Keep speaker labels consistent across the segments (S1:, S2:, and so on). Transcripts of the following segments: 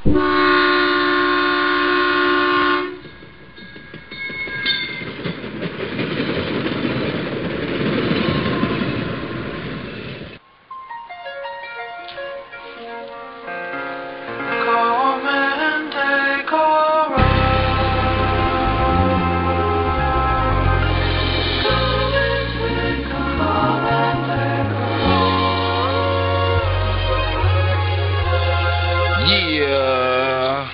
S1: Yeah.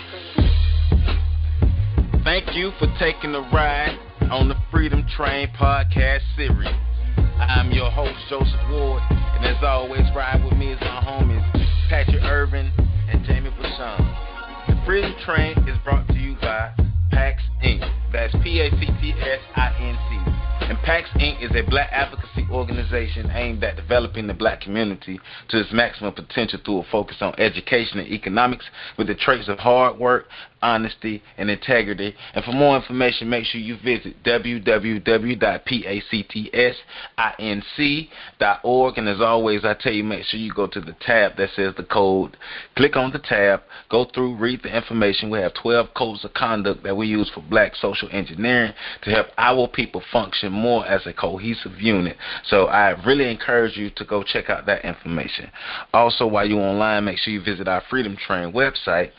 S1: Thank you for taking a ride on the Freedom Train podcast series. I'm your host, Joseph Ward, and as always, ride with me is my homies, Patrick Irvin and Jamie Bashan. The Freedom Train is brought to you by PAX Inc. That's PACTSINC. And PAX Inc. is a black advocacy organization aimed at developing the black community to its maximum potential through a focus on education and economics with the traits of hard work, honesty, and integrity. And for more information, make sure you visit www.pactsinc.org. And as always, I tell you, make sure you go to the tab that says the code. Click on the tab, go through, read the information. We have 12 codes of conduct that we use for black social engineering to help our people function more as a cohesive unit. So I really encourage you to go check out that information. Also, while you're online, make sure you visit our Freedom Train website,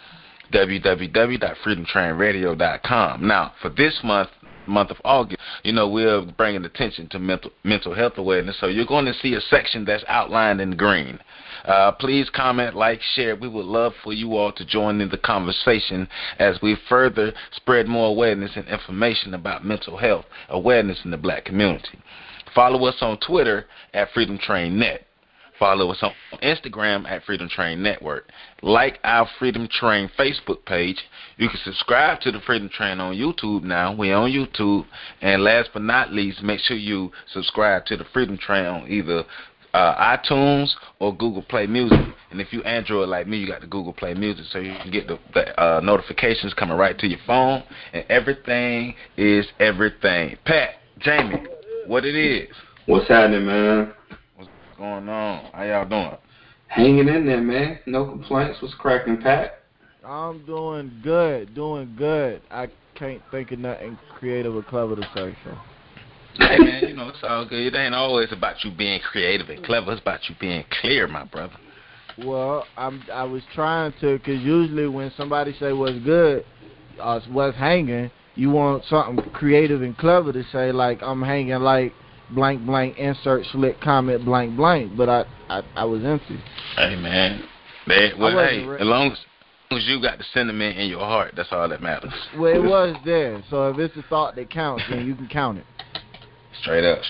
S1: www.freedomtrainradio.com. Now, for this month of August, we're bringing attention to mental health awareness. So you're going to see a section that's outlined in green. Please comment, like, share. We would love for you all to join in the conversation as we further spread more awareness and information about mental health awareness in the black community. Follow us on Twitter at Freedom Train Net. Follow us on Instagram at Freedom Train Network. Like our Freedom Train Facebook page. You can subscribe to the Freedom Train on YouTube now. We're on YouTube. And last but not least, make sure you subscribe to the Freedom Train on either iTunes or Google Play Music. And if you Android like me, you got the Google Play Music, so you can get the notifications coming right to your phone. And everything is everything. Pat, Jamie, what it is?
S2: What's happening, man?
S1: Going on? How y'all doing?
S2: Hanging in there, man. No complaints. What's cracking, Pat?
S3: I'm doing good. I can't think of nothing creative or clever to say, so.
S1: Hey, man, it's all good. It ain't always about you being creative and clever. It's about you being clear, my brother.
S3: Well, I was trying to, because usually when somebody say what's good, what's hanging, you want something creative and clever to say, like, I'm hanging like blank blank, insert slick comment blank blank, but I was empty.
S1: Hey, man. As long as you got the sentiment in your heart, that's all that matters.
S3: Well, it was there, so if it's a thought that counts, then you can count it.
S1: Straight up.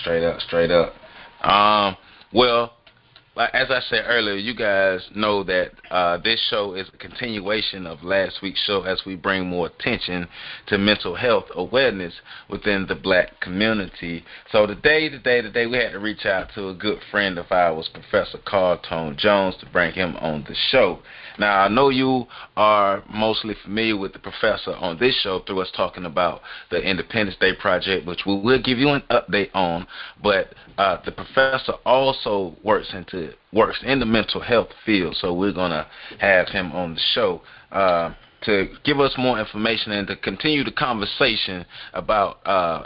S1: Well, like as I said earlier, you guys know that this show is a continuation of last week's show as we bring more attention to mental health awareness within the black community. So today, we had to reach out to a good friend of ours, Professor Carl Tone Jones, to bring him on the show. Now, I know you are mostly familiar with the professor on this show through us talking about the Independence Day Project, which we will give you an update on, but the professor also works in the mental health field, so we're going to have him on the show to give us more information and to continue the conversation about,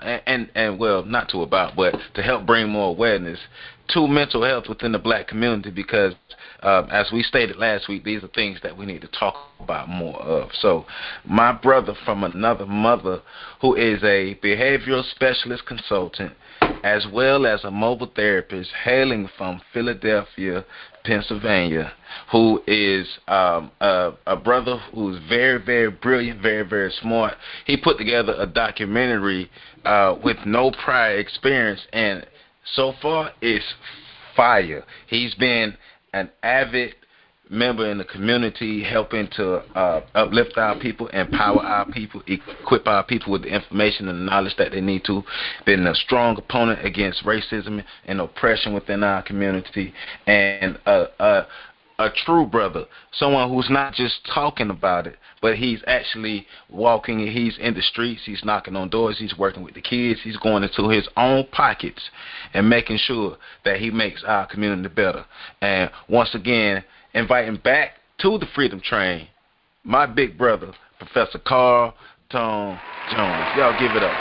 S1: but to help bring more awareness to mental health within the black community, because as we stated last week, these are things that we need to talk about more of. So my brother from another mother, who is a behavioral specialist consultant as well as a mobile therapist hailing from Philadelphia, Pennsylvania, who is a brother who's very, very brilliant, very, very smart. He put together a documentary with no prior experience, and so far it's fire. He's been an avid member in the community, helping to uplift our people, empower our people, equip our people with the information and the knowledge that they need to. Been a strong opponent against racism and oppression within our community, and a true brother, someone who's not just talking about it, but he's actually walking. He's in the streets, he's knocking on doors, he's working with the kids, he's going into his own pockets and making sure that he makes our community better. And once again, inviting back to the Freedom Train, my big brother, Professor Carl Tone Jones. Y'all give it up.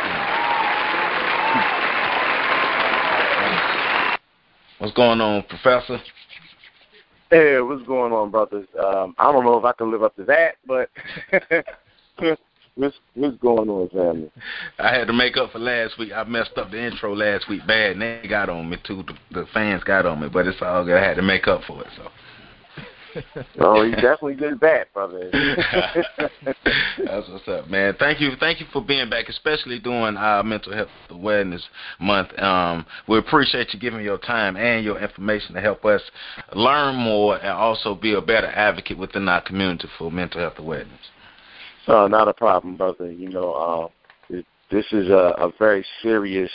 S1: What's going on, Professor?
S4: Hey, what's going on, brothers? I don't know if I can live up to that, but what's going on, family?
S1: I had to make up for last week. I messed up the intro last week bad, and they got on me, too. The fans got on me, but it's all good. I had to make up for it, so.
S4: Oh, you definitely did that, brother.
S1: That's what's up, man. Thank you for being back, especially during our Mental Health Awareness Month. We appreciate you giving your time and your information to help us learn more and also be a better advocate within our community for mental health awareness.
S4: Not a problem, brother. This is a very serious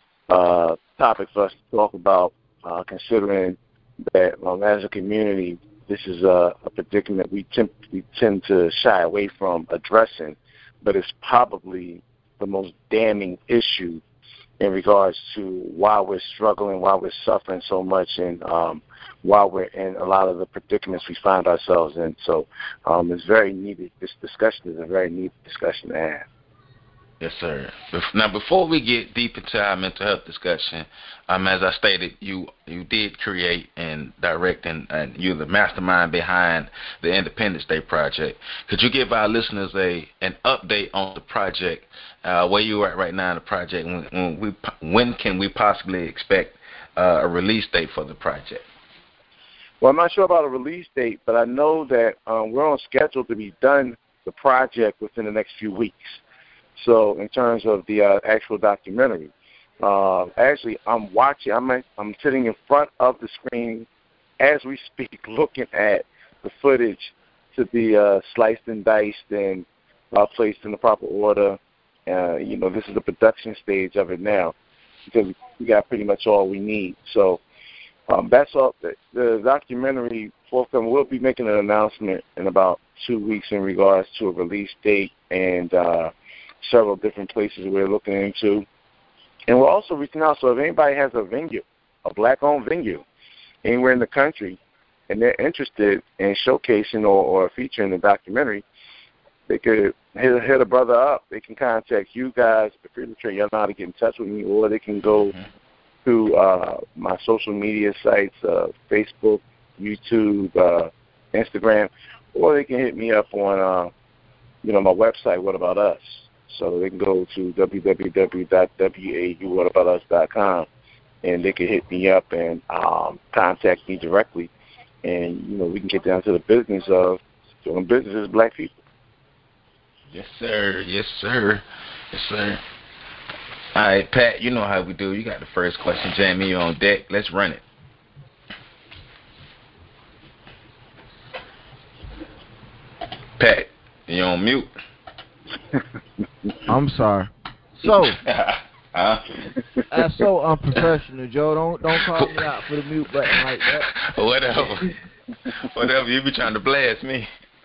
S4: topic for us to talk about, considering that as a community, this is a predicament we tend to shy away from addressing, but it's probably the most damning issue in regards to why we're struggling, why we're suffering so much, and why we're in a lot of the predicaments we find ourselves in. So it's very needed. This discussion is a very needed discussion to have.
S1: Yes, sir. Now, before we get deep into our mental health discussion, as I stated, you did create and direct, and you're the mastermind behind the Independence Day Project. Could you give our listeners an update on the project, where you are at right now in the project, when can we possibly expect a release date for the project?
S4: Well, I'm not sure about a release date, but I know that we're on schedule to be done the project within the next few weeks. So in terms of the actual documentary, actually I'm watching. I'm sitting in front of the screen as we speak, looking at the footage to be sliced and diced and placed in the proper order. This is the production stage of it now because we got pretty much all we need. So that's all. The documentary forthcoming. We'll be making an announcement in about 2 weeks in regards to a release date and several different places we're looking into. And we're also reaching out, so if anybody has a venue, a black-owned venue, anywhere in the country, and they're interested in showcasing or featuring the documentary, they could hit a brother up. They can contact you guys, the Freedom Train. Y'all know how to get in touch with me, or they can go to my social media sites, Facebook, YouTube, Instagram, or they can hit me up on my website, What About Us. So they can go to www.wauwhataboutus.com, and they can hit me up and contact me directly, and we can get down to the business of doing business as black people.
S1: Yes, sir. Yes, sir. Yes, sir. All right, Pat, you know how we do. You got the first question. Jamie, you're on deck. Let's run it. Pat, you're on mute.
S3: I'm sorry. So, that's so unprofessional, Joe. Don't call me out for the mute button like that.
S1: Whatever. You be trying to blast me.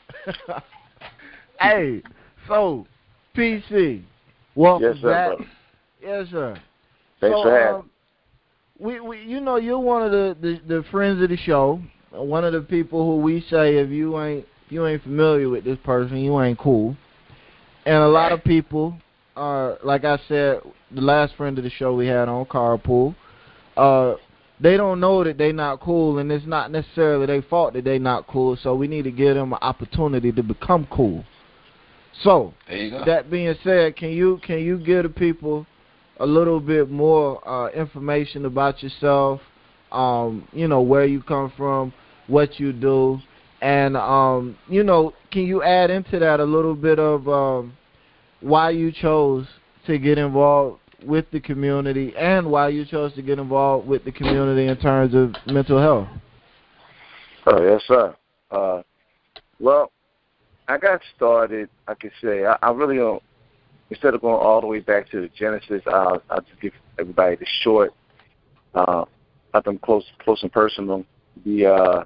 S3: Hey, so PC, welcome
S4: yes, sir,
S3: back.
S4: brother.
S3: Yes, sir.
S4: Thanks for having
S3: me. We you're one of the friends of the show. One of the people who we say if you ain't familiar with this person, you ain't cool. And a lot of people are, like I said, the last friend of the show we had on, Carpool, they don't know that they not cool, and it's not necessarily their fault that they not cool, so we need to give them an opportunity to become cool. So, that being said, can you give the people a little bit more information about yourself, where you come from, what you do, and, can you add into that a little bit of why you chose to get involved with the community and why you chose to get involved with the community in terms of mental health?
S4: Oh, yes, sir. Well, I got started, I could say, I really don't, instead of going all the way back to the genesis, I'll just give everybody the short, nothing close and personal. I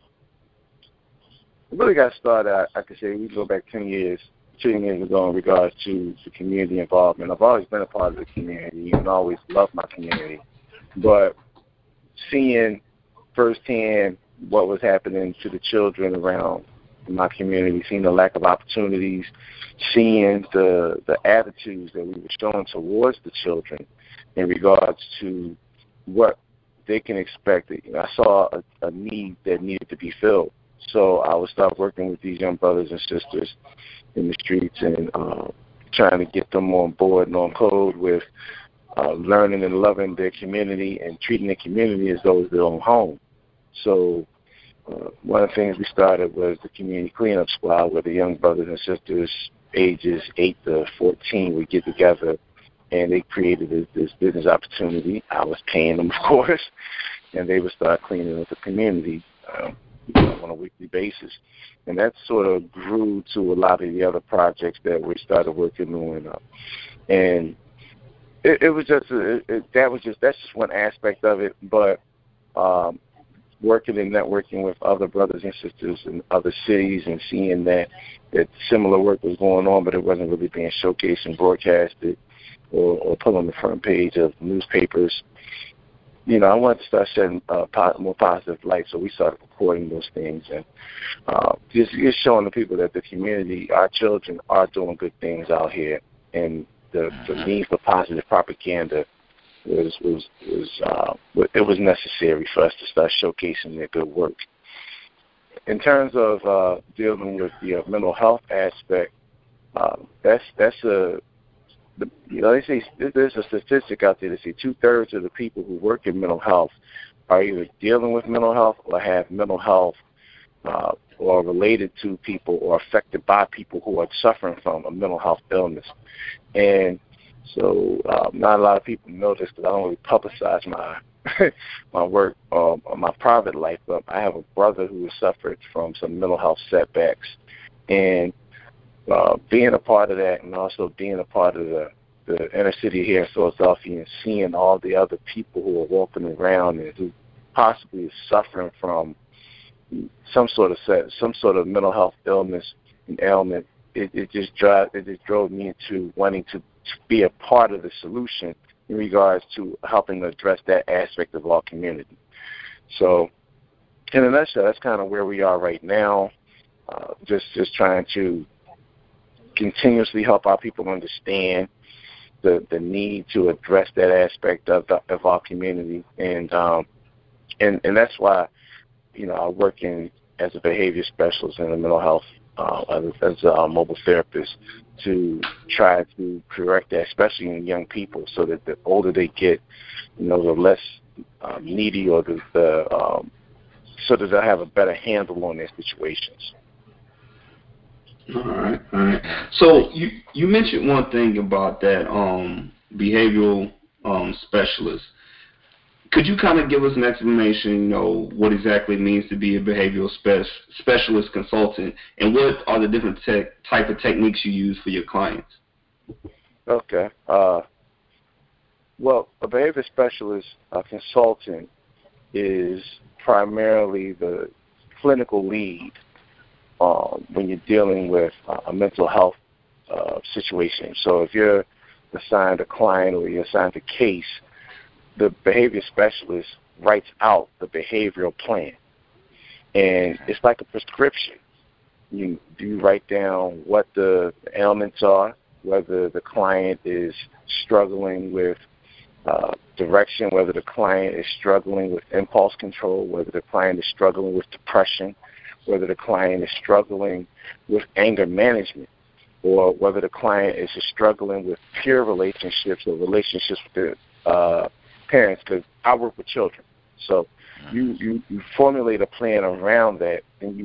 S4: really got started, I could say, we go back 10 years ago in regards to the community involvement. I've always been a part of the community and always loved my community. But seeing firsthand what was happening to the children around in my community, seeing the lack of opportunities, seeing the attitudes that we were showing towards the children in regards to what they can expect. I saw a need that needed to be filled. So I would start working with these young brothers and sisters in the streets and trying to get them on board and on code with learning and loving their community and treating their community as though it's their own home. So one of the things we started was the community cleanup squad, where the young brothers and sisters ages 8 to 14 would get together, and they created this business opportunity. I was paying them, of course, and they would start cleaning up the community on a weekly basis. And that sort of grew to a lot of the other projects that we started working on. And it was just that's just one aspect of it. But working and networking with other brothers and sisters in other cities and seeing that similar work was going on, but it wasn't really being showcased and broadcasted or put on the front page of newspapers. I wanted to start shedding more positive light, so we started recording those things and just showing the people that the community, our children, are doing good things out here, and the need for positive propaganda was necessary for us to start showcasing their good work. In terms of dealing with the mental health aspect, they say there's a statistic out there that say 2/3 of the people who work in mental health are either dealing with mental health or have mental health or related to people or affected by people who are suffering from a mental health illness. And so not a lot of people know this because I don't really publicize my my work or my private life, but I have a brother who has suffered from some mental health setbacks. And being a part of that, and also being a part of the inner city here in Philadelphia, and seeing all the other people who are walking around and who possibly is suffering from some sort of mental health illness and ailment, it just drove me into wanting to be a part of the solution in regards to helping to address that aspect of our community. So, in a nutshell, that's kind of where we are right now. Just trying to continuously help our people understand the need to address that aspect of our community, and that's why I work as a behavior specialist and a mental health as a mobile therapist to try to correct that, especially in young people, so that the older they get, the less needy or so that they'll have a better handle on their situations.
S5: All right. So you mentioned one thing about that behavioral specialist. Could you kind of give us an explanation, what exactly it means to be a behavioral specialist consultant, and what are the different type of techniques you use for your clients?
S4: Okay. Well, a behavior specialist consultant is primarily the clinical lead when you're dealing with a mental health situation. So if you're assigned a client or you're assigned a case, the behavior specialist writes out the behavioral plan. And it's like a prescription. You write down what the ailments are, whether the client is struggling with direction, whether the client is struggling with impulse control, whether the client is struggling with depression, whether the client is struggling with anger management, or whether the client is struggling with peer relationships or relationships with the parents, because I work with children. So you formulate a plan around that, and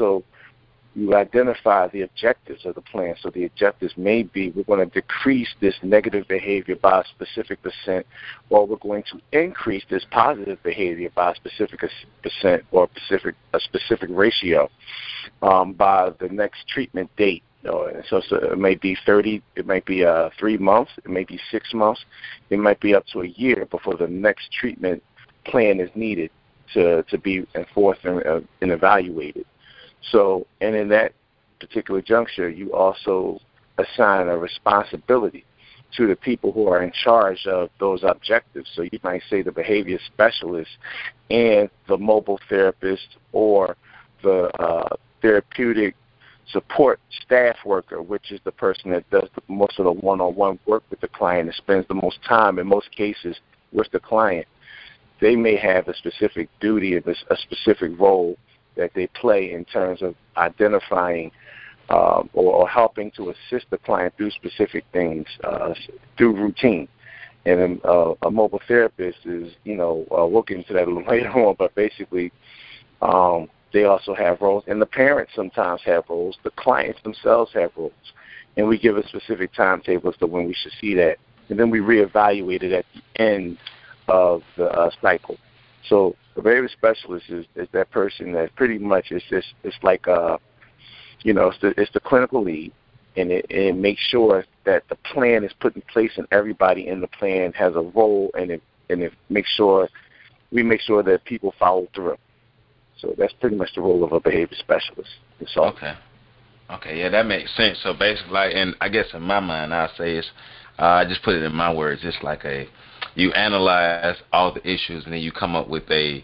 S4: you identify the objectives of the plan. So the objectives may be, we're going to decrease this negative behavior by a specific %, or we're going to increase this positive behavior by a specific % or a specific ratio by the next treatment date. So it may be 30, it might be 3 months, it may be 6 months, it might be up to a year before the next treatment plan is needed to be enforced and evaluated. So, and in that particular juncture, you also assign a responsibility to the people who are in charge of those objectives. So you might say the behavior specialist and the mobile therapist or the therapeutic support staff worker, which is the person that does most of the one-on-one work with the client and spends the most time in most cases with the client. They may have a specific duty and a specific role that they play in terms of identifying or helping to assist the client through specific things, through routine. And a mobile therapist is, we'll get into that a little later on, but basically they also have roles, and the parents sometimes have roles, the clients themselves have roles, and we give a specific timetable as to when we should see that, and then we reevaluate it at the end of the cycle. So the behavior specialist is that person that pretty much is just, it's like it's the clinical lead, and it makes sure that the plan is put in place and everybody in the plan has a role, and it makes sure that people follow through. So that's pretty much the role of a behavior specialist.
S1: Okay, yeah, that makes sense. So basically, and I guess in my mind, I'll say it's, I just put it in my words, it's like you analyze all the issues and then you come up with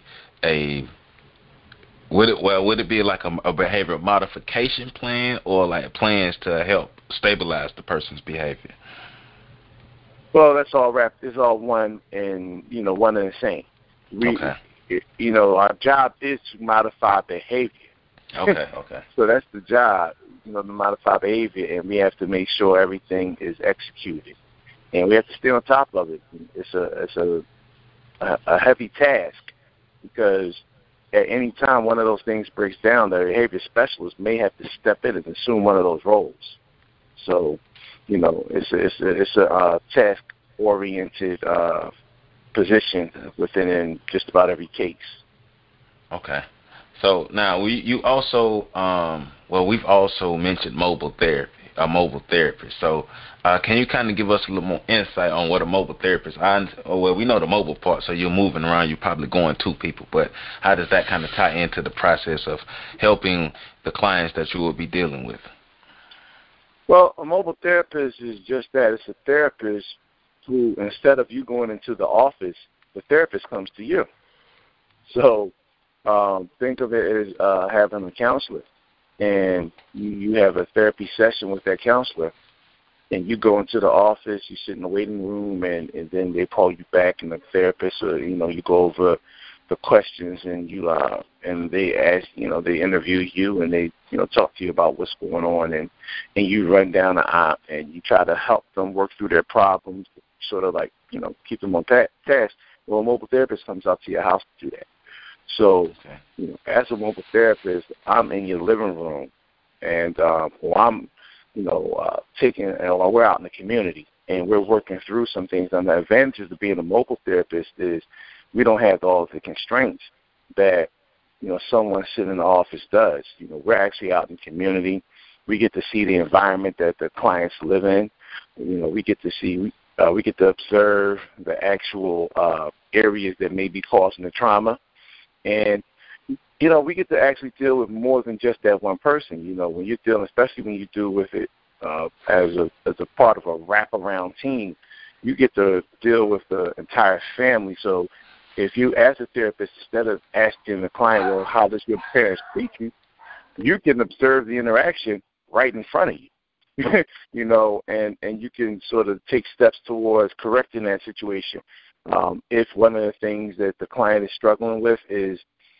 S1: would it be like a behavior modification plan, or like plans to help stabilize the person's behavior?
S4: Well, that's all wrapped. It's all one and one and the same.
S1: Okay.
S4: Our job is to modify behavior.
S1: Okay.
S4: So that's the job, to modify behavior, and we have to make sure everything is executed, and we have to stay on top of it. It's a heavy task, because at any time one of those things breaks down, the behavior specialist may have to step in and assume one of those roles. So, it's a task-oriented position within just about every case.
S1: Okay. So now you also we've also mentioned mobile therapy, a mobile therapist. So can you kind of give us a little more insight on what a mobile therapist? We know the mobile part, so you're moving around, you're probably going to people, but how does that kind of tie into the process of helping the clients that you will be dealing with?
S4: Well, a mobile therapist is just that. It's a therapist who, instead of you going into the office, the therapist comes to you. So think of it as having a counselor, and you have a therapy session with that counselor, and you go into the office, you sit in the waiting room, and then they call you back, and the therapist, you go over the questions, and and they ask, they interview you, and they talk to you about what's going on, and you run down the aisle, and you try to help them work through their problems, sort of like keep them on task. Well, a mobile therapist comes out to your house to do that. So, as a mobile therapist, I'm in your living room, and I'm, while we're out in the community, and we're working through some things. And the advantages of being a mobile therapist is we don't have all the constraints that, someone sitting in the office does. We're actually out in the community. We get to see the environment that the clients live in. We get to observe the actual areas that may be causing the trauma. And, we get to actually deal with more than just that one person. When you're dealing, especially when you deal with it as a part of a wraparound team, you get to deal with the entire family. So if you, as a therapist, instead of asking the client, well, how does your parents treat you, you can observe the interaction right in front of you, and you can sort of take steps towards correcting that situation. If one of the things that the client is struggling with is,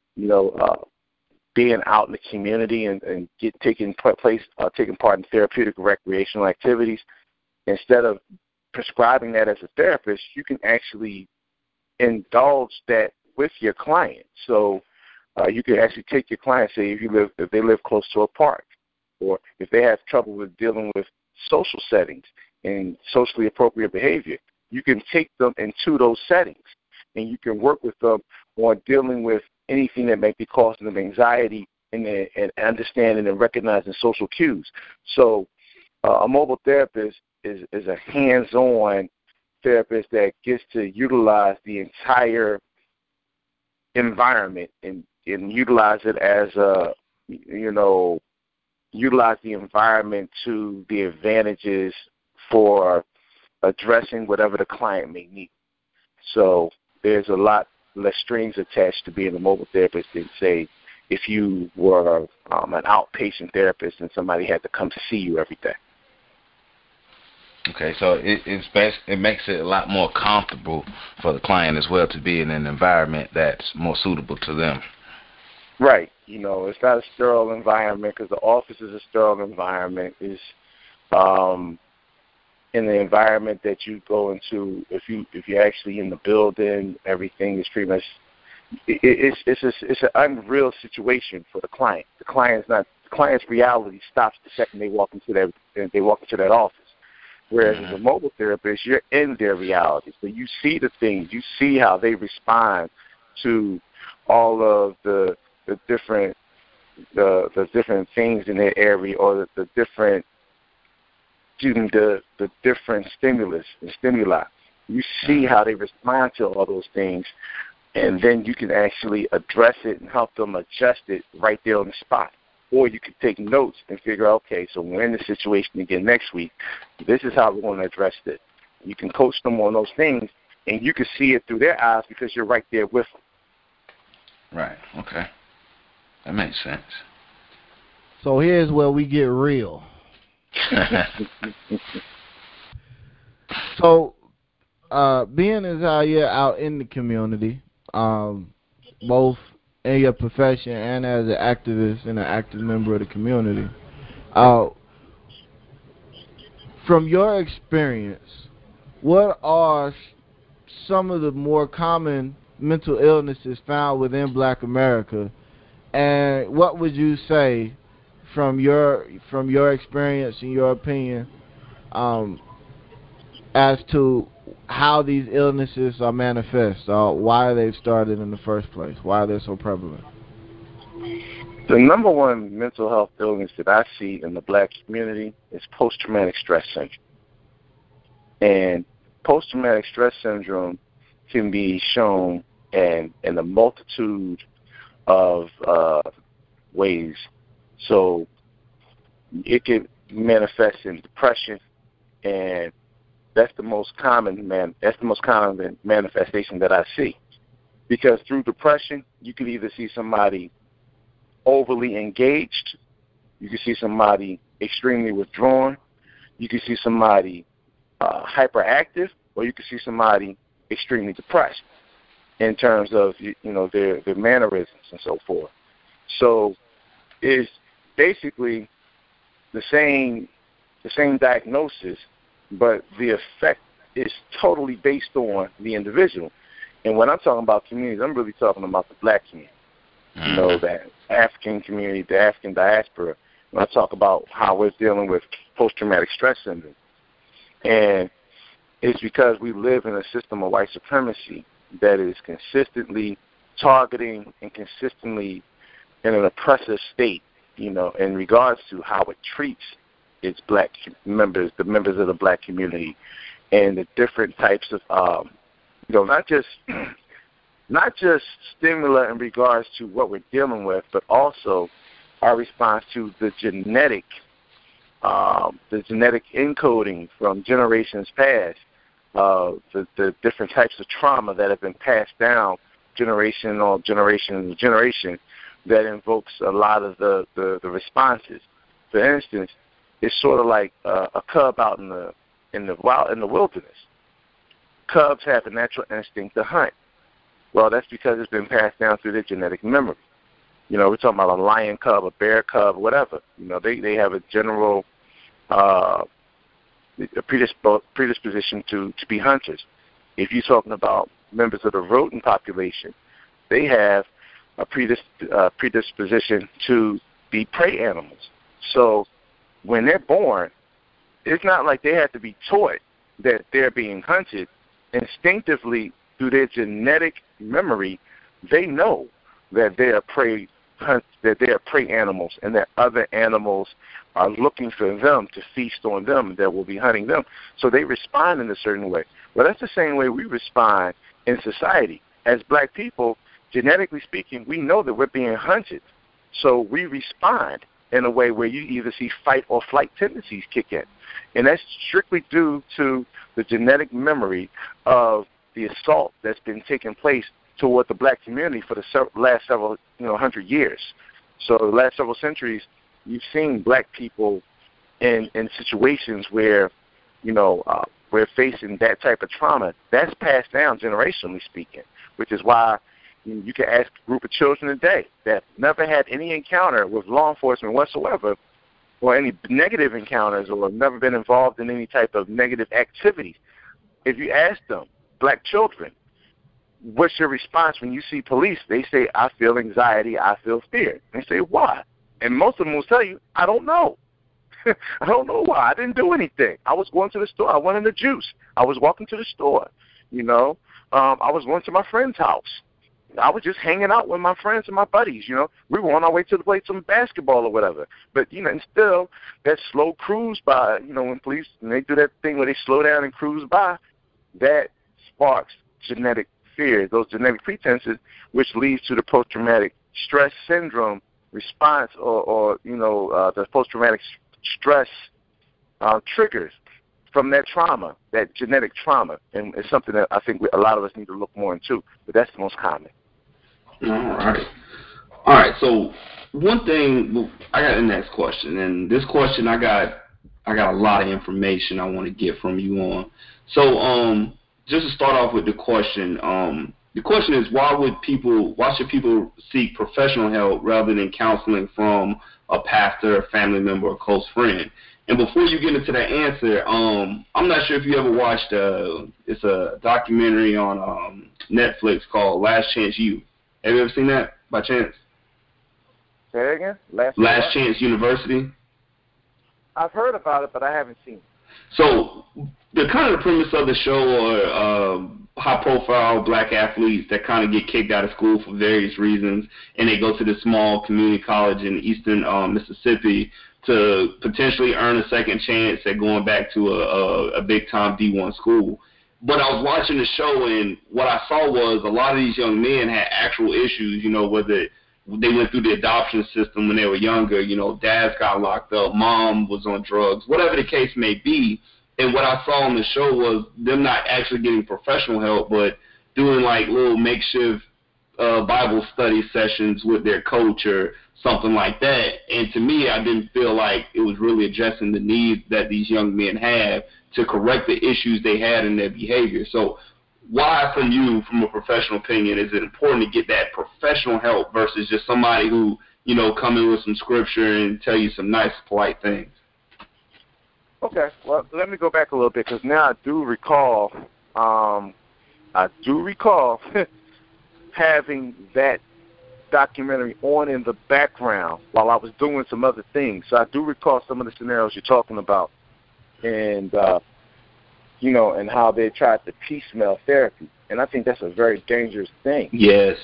S4: being out in the community and taking part in therapeutic recreational activities, instead of prescribing that as a therapist, you can actually indulge that with your client. So you can actually take your client, say if they live close to a park, or if they have trouble with dealing with social settings and socially appropriate behavior, you can take them into those settings, and you can work with them on dealing with anything that may be causing them anxiety and understanding and recognizing social cues. So a mobile therapist is a hands-on therapist that gets to utilize the entire environment and utilize it as utilize the environment to the advantages for addressing whatever the client may need. So there's a lot less strings attached to being a mobile therapist than, say, if you were an outpatient therapist and somebody had to come to see you every day.
S1: Okay, so it makes it a lot more comfortable for the client as well to be in an environment that's more suitable to them.
S4: Right. You know, it's not a sterile environment because the office is a sterile environment. It's in the environment that you go into. If you're actually in the building, everything is pretty much. It's an unreal situation for the client. The client's reality stops the second they walk into that office. Whereas as a mobile therapist, you're in their reality, so you see the things, you see how they respond to all of the different things in their area, or the different stimulus and stimuli. You see how they respond to all those things, and then you can actually address it and help them adjust it right there on the spot. Or you could take notes and figure out, okay, so we're in this situation again next week. This is how we're going to address it. You can coach them on those things, and you can see it through their eyes because you're right there with them.
S1: Right. Okay. That makes sense.
S3: So here's where we get real. So, being as how you're out in the community, both in your profession and as an activist and an active member of the community, from your experience, what are some of the more common mental illnesses found within Black America, and what would you say from your experience and your opinion as to how these illnesses are manifest, or why they've started in the first place, why they're so prevalent?
S4: The number one mental health illness that I see in the Black community is post-traumatic stress syndrome. And post-traumatic stress syndrome can be shown in a multitude of ways. So it can manifest in depression, and that's the most common manifestation that I see. Because through depression, you can either see somebody overly engaged, you can see somebody extremely withdrawn, you can see somebody hyperactive, or you can see somebody extremely depressed in terms of their mannerisms and so forth. So it's basically the same diagnosis, but the effect is totally based on the individual. And when I'm talking about communities, I'm really talking about the Black community. You know, that African community, the African diaspora, when I talk about how we're dealing with post-traumatic stress syndrome. And it's because we live in a system of white supremacy that is consistently targeting and consistently in an oppressive state, in regards to how it treats its Black members, the members of the Black community, and the different types of, not just stimuli in regards to what we're dealing with, but also our response to the genetic encoding from generations past, the different types of trauma that have been passed down generation that invokes a lot of the responses. For instance, it's sort of like a cub out in the wilderness. Cubs have a natural instinct to hunt. Well, that's because it's been passed down through their genetic memory. We're talking about a lion cub, a bear cub, whatever. They have a general predisposition to be hunters. If you're talking about members of the rodent population, they have a predisposition to be prey animals. So when they're born, it's not like they have to be taught that they're being hunted. Instinctively, through their genetic memory, they know that they are prey animals, and that other animals are looking for them to feast on them, that will be hunting them. So they respond in a certain way. Well, that's the same way we respond in society. As Black people, genetically speaking, we know that we're being hunted. So we respond in a way where you either see fight or flight tendencies kick in. And that's strictly due to the genetic memory of the assault that's been taking place toward the black community for the last several hundred years. So the last several centuries, you've seen black people in situations where we're facing that type of trauma. That's passed down generationally speaking, which is why you can ask a group of children today that never had any encounter with law enforcement whatsoever, or any negative encounters, or have never been involved in any type of negative activities. If you ask them, black children, what's your response when you see police? They say, I feel anxiety, I feel fear. They say, why? And most of them will tell you, I don't know. I don't know why. I didn't do anything. I was going to the store. I wanted the juice. I was walking to the store. I was going to my friend's house. I was just hanging out with my friends and my buddies. We were on our way to play some basketball or whatever. But and still that slow cruise by. When police they do that thing where they slow down and cruise by, that sparks genetic fear, those genetic pretenses, which leads to the post-traumatic stress syndrome response, or the post-traumatic stress triggers from that trauma, that genetic trauma, and it's something that I think a lot of us need to look more into. But that's the most common.
S5: All right. So one thing, I got the next question, and this question I got a lot of information I want to get from you on. So just to start off with the question is why should people seek professional help rather than counseling from a pastor, a family member, or a close friend? And before you get into that answer, I'm not sure if you ever watched it's a documentary on Netflix called Last Chance U. Have you ever seen that by chance?
S4: Say that again?
S5: Last Chance University?
S4: I've heard about it, but I haven't seen it.
S5: So the premise of the show are high-profile black athletes that kind of get kicked out of school for various reasons, and they go to this small community college in eastern Mississippi to potentially earn a second chance at going back to a big-time D1 school. But I was watching the show, and what I saw was a lot of these young men had actual issues, whether they went through the adoption system when they were younger, dads got locked up, mom was on drugs, whatever the case may be. And what I saw on the show was them not actually getting professional help, but doing like little makeshift Bible study sessions with their coach or something like that. And to me, I didn't feel like it was really addressing the needs that these young men have to correct the issues they had in their behavior. So why, from a professional opinion, is it important to get that professional help versus just somebody who, come in with some scripture and tell you some nice, polite things?
S4: Okay, well, let me go back a little bit, because now I do recall having that documentary on in the background while I was doing some other things. So I do recall some of the scenarios you're talking about, and and how they tried to piecemeal therapy, and I think that's a very dangerous thing.
S5: Yes.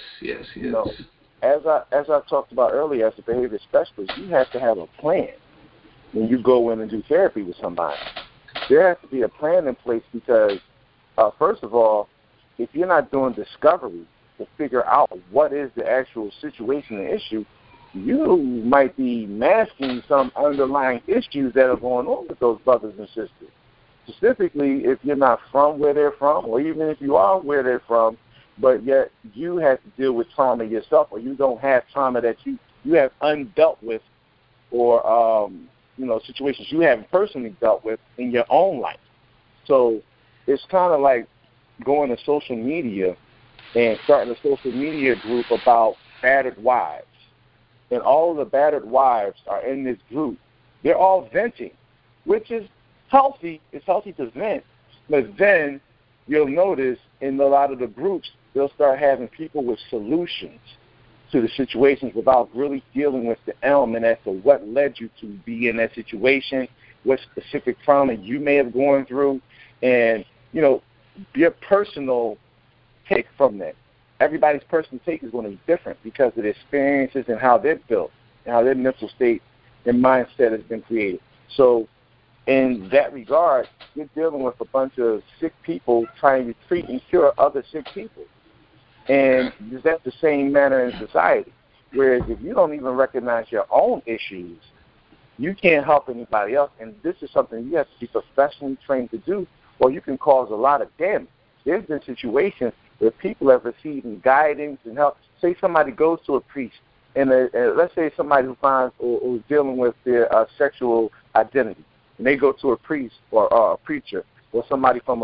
S4: As I talked about earlier, as a behavior specialist, you have to have a plan when you go in and do therapy with somebody. There has to be a plan in place, because first of all, if you're not doing discovery to figure out what is the actual situation and issue, you might be masking some underlying issues that are going on with those brothers and sisters. Specifically, if you're not from where they're from, or even if you are where they're from, but yet you have to deal with trauma yourself, or you don't have trauma that you have undealt with, or situations you haven't personally dealt with in your own life. So it's kind of like going to social media and starting a social media group about battered wives. And all of the battered wives are in this group. They're all venting, which is healthy. It's healthy to vent. But then you'll notice in a lot of the groups, they'll start having people with solutions to the situations without really dealing with the element as to what led you to be in that situation, what specific trauma you may have gone through, and, your personal take from that. Everybody's personal take is going to be different because of their experiences and how they're built and how their mental state and mindset has been created. So in that regard, you're dealing with a bunch of sick people trying to treat and cure other sick people. And that's the same manner in society. Whereas if you don't even recognize your own issues, you can't help anybody else. And this is something you have to be professionally trained to do, or you can cause a lot of damage. There's been situations where people are receiving guidance and help. Say somebody goes to a priest, and let's say somebody who finds or is dealing with their sexual identity, and they go to a priest or a preacher or somebody from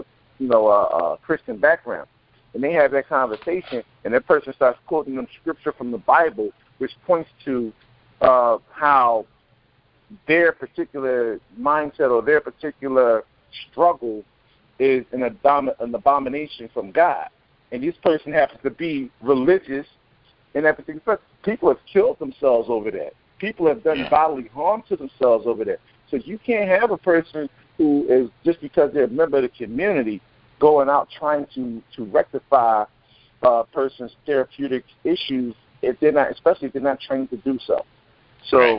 S4: a Christian background, and they have that conversation, and that person starts quoting them scripture from the Bible, which points to how their particular mindset or their particular struggle is an abomination from God. And this person happens to be religious in that particular person. People have killed themselves over that. People have done bodily harm to themselves over that. So you can't have a person who is, just because they're a member of the community, going out trying to rectify a person's therapeutic issues if they're not, especially if they're not trained to do so. So,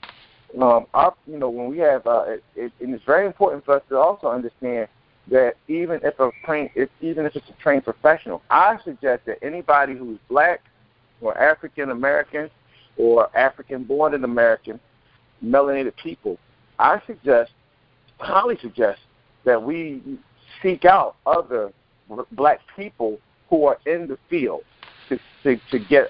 S4: when we have, and it's very important for us to also understand that even if it's a trained professional, I suggest that anybody who is black or African American or African born in American, melanated people, I highly suggest that we seek out other black people who are in the field to get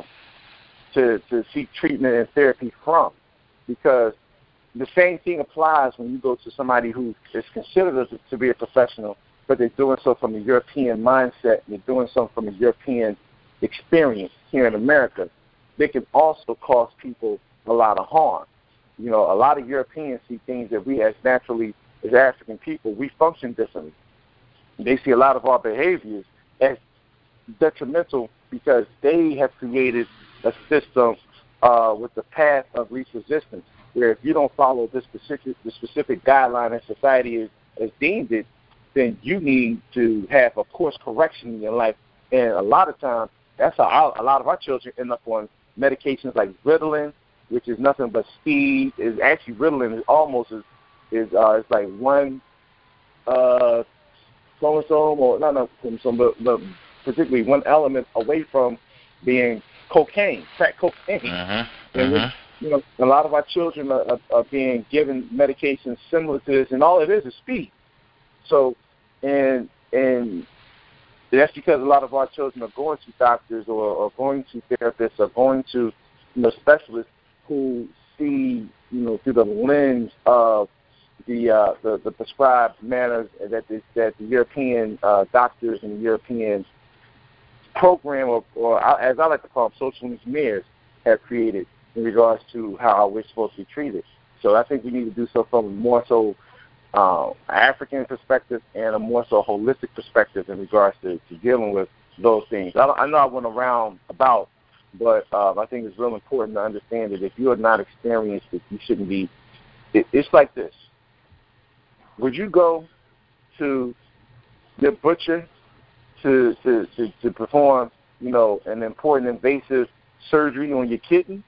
S4: to seek treatment and therapy from, because the same thing applies when you go to somebody who is considered to be a professional, but they're doing so from a European mindset, and they're doing so from a European experience here in America. They can also cause people a lot of harm. A lot of Europeans see things that we as African people, we function differently. They see a lot of our behaviors as detrimental because they have created a system with the path of least resistance, where if you don't follow the specific guideline that society has deemed it, then you need to have a course correction in your life. And a lot of times, that's how a lot of our children end up on medications like Ritalin, which is nothing but speed. Is actually Ritalin is almost it's like one chromosome, or not chromosome, but particularly one element away from being crack cocaine. And a lot of our children are being given medications similar to this, and all it is speed. So, and that's because a lot of our children are going to doctors or going to therapists or going to specialists who see through the lens of the prescribed manners that the European doctors and the European program, or as I like to call them, social engineers, have created in regards to how we're supposed to be treated. So I think we need to do so from a more so African perspective and a more so holistic perspective in regards to dealing with those things. I know I went around about, but I think it's real important to understand that if you are not experienced, that you shouldn't be. It's like this. Would you go to the butcher to perform, an important invasive surgery on your kidney?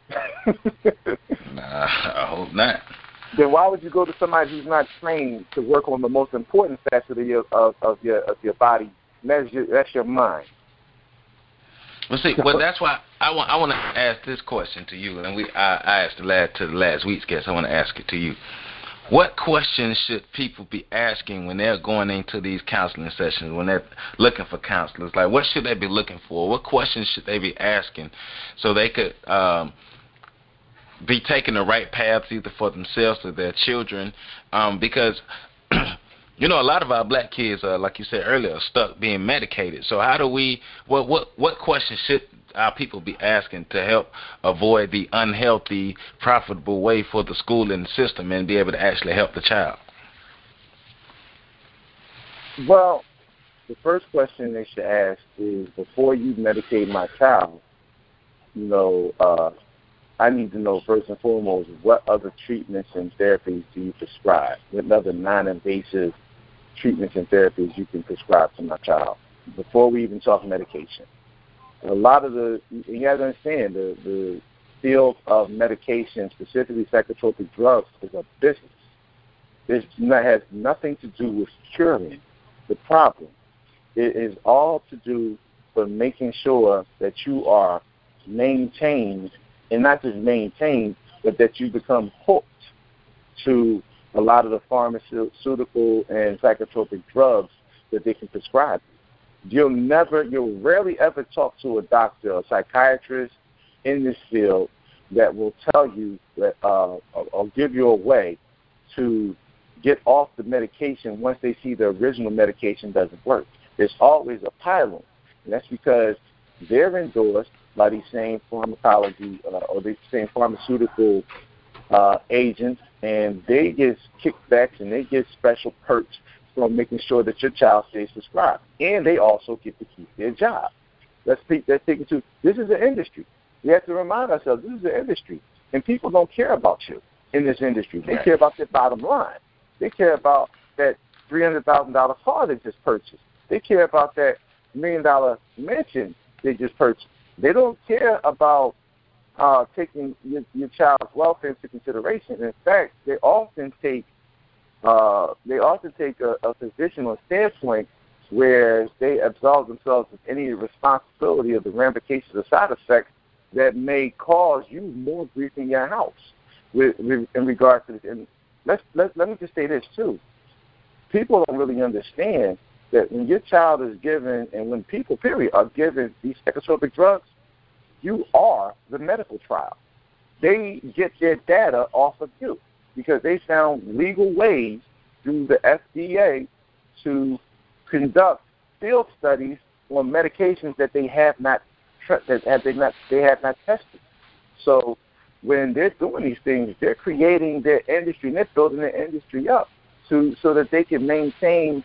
S1: Nah, I hope not.
S4: Then why would you go to somebody who's not trained to work on the most important facet of your body? And that's your mind.
S1: Well, that's why I want to ask this question to you, and I asked to the last week's guest. I want to ask it to you. What questions should people be asking when they're going into these counseling sessions, when they're looking for counselors? Like, what should they be looking for? What questions should they be asking so they could be taking the right paths either for themselves or their children? Because, a lot of our black kids, like you said earlier, are stuck being medicated. So how do we, what questions should our people be asking to help avoid the unhealthy, profitable way for the schooling system and be able to actually help the child?
S4: Well, the first question they should ask is, before you medicate my child, I need to know first and foremost, what other treatments and therapies do you prescribe? What other non-invasive treatments and therapies you can prescribe to my child before we even talk medication? A lot of you have to understand, the field of medication, specifically psychotropic drugs, is a business. It has nothing to do with curing the problem. It is all to do with making sure that you are maintained, and not just maintained, but that you become hooked to a lot of the pharmaceutical and psychotropic drugs that they can prescribe you. you'll rarely ever talk to a doctor or psychiatrist in this field that will tell you that or give you a way to get off the medication once they see the original medication doesn't work. There's always a pile-on, and that's because they're endorsed by these same pharmacology or these same pharmaceutical agents, and they get kickbacks and they get special perks from making sure that your child stays prescribed, and they also get to keep their job. Let's take it to, this is an industry. We have to remind ourselves this is an industry, and people don't care about you in this industry. They care about their bottom line. They care about that $300,000 car they just purchased. They care about that $1 million mansion they just purchased. They don't care about taking your child's welfare into consideration. In fact, they often take a position or standpoint where they absolve themselves of any responsibility of the ramifications or side effects that may cause you more grief in your house in regards to this. And let me just say this too. People don't really understand that when your child is given, and when people, period, are given these psychotropic drugs, you are the medical trial. They get their data off of you because they found legal ways through the FDA to conduct field studies on medications that they have not tested. So when they're doing these things, they're creating their industry and they're building their industry up so that they can maintain,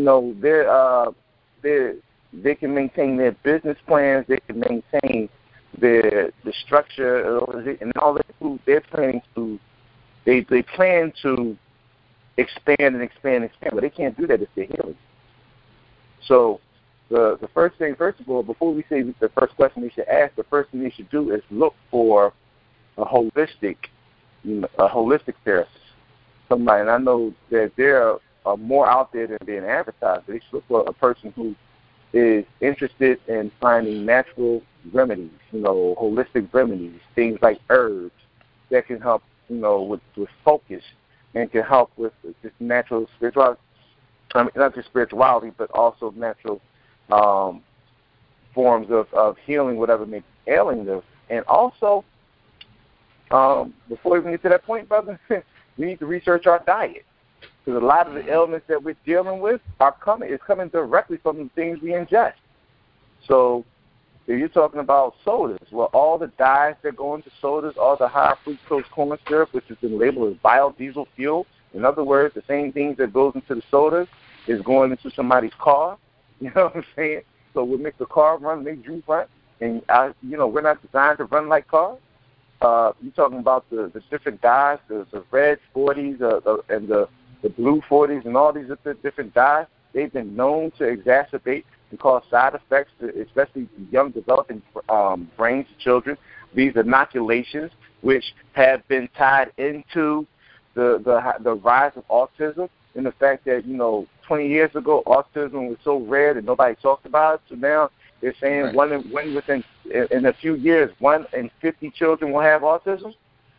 S4: they can maintain their business plans, they can maintain the structure and all that. They're planning to they plan to expand, but they can't do that if they're healing. So the first thing, first of all, before we say the first question they should ask, the first thing they should do is look for a holistic therapist. Somebody, and I know that there are more out there than being advertised, but they should look for a person who is interested in finding natural remedies, holistic remedies, things like herbs that can help, with focus and can help with just natural spirituality. I mean, not just spirituality, but also natural forms of healing whatever may be ailing them. And also, before we even get to that point, brother, we need to research our diet. Because a lot of the ailments that we're dealing with is coming directly from the things we ingest. So if you're talking about sodas, well, all the dyes that go into sodas, all the high fructose corn syrup, which has been labeled as biodiesel fuel, in other words, the same things that goes into the sodas is going into somebody's car. You know what I'm saying? So we make the car run, make you run, and we're not designed to run like cars. You're talking about the different dyes, the red 40s and the blue 40s and all these different dyes. They've been known to exacerbate and cause side effects, especially young developing brains of children. These inoculations, which have been tied into the rise of autism, and the fact that 20 years ago autism was so rare that nobody talked about it. So now they're saying in a few years, 1 in 50 children will have autism.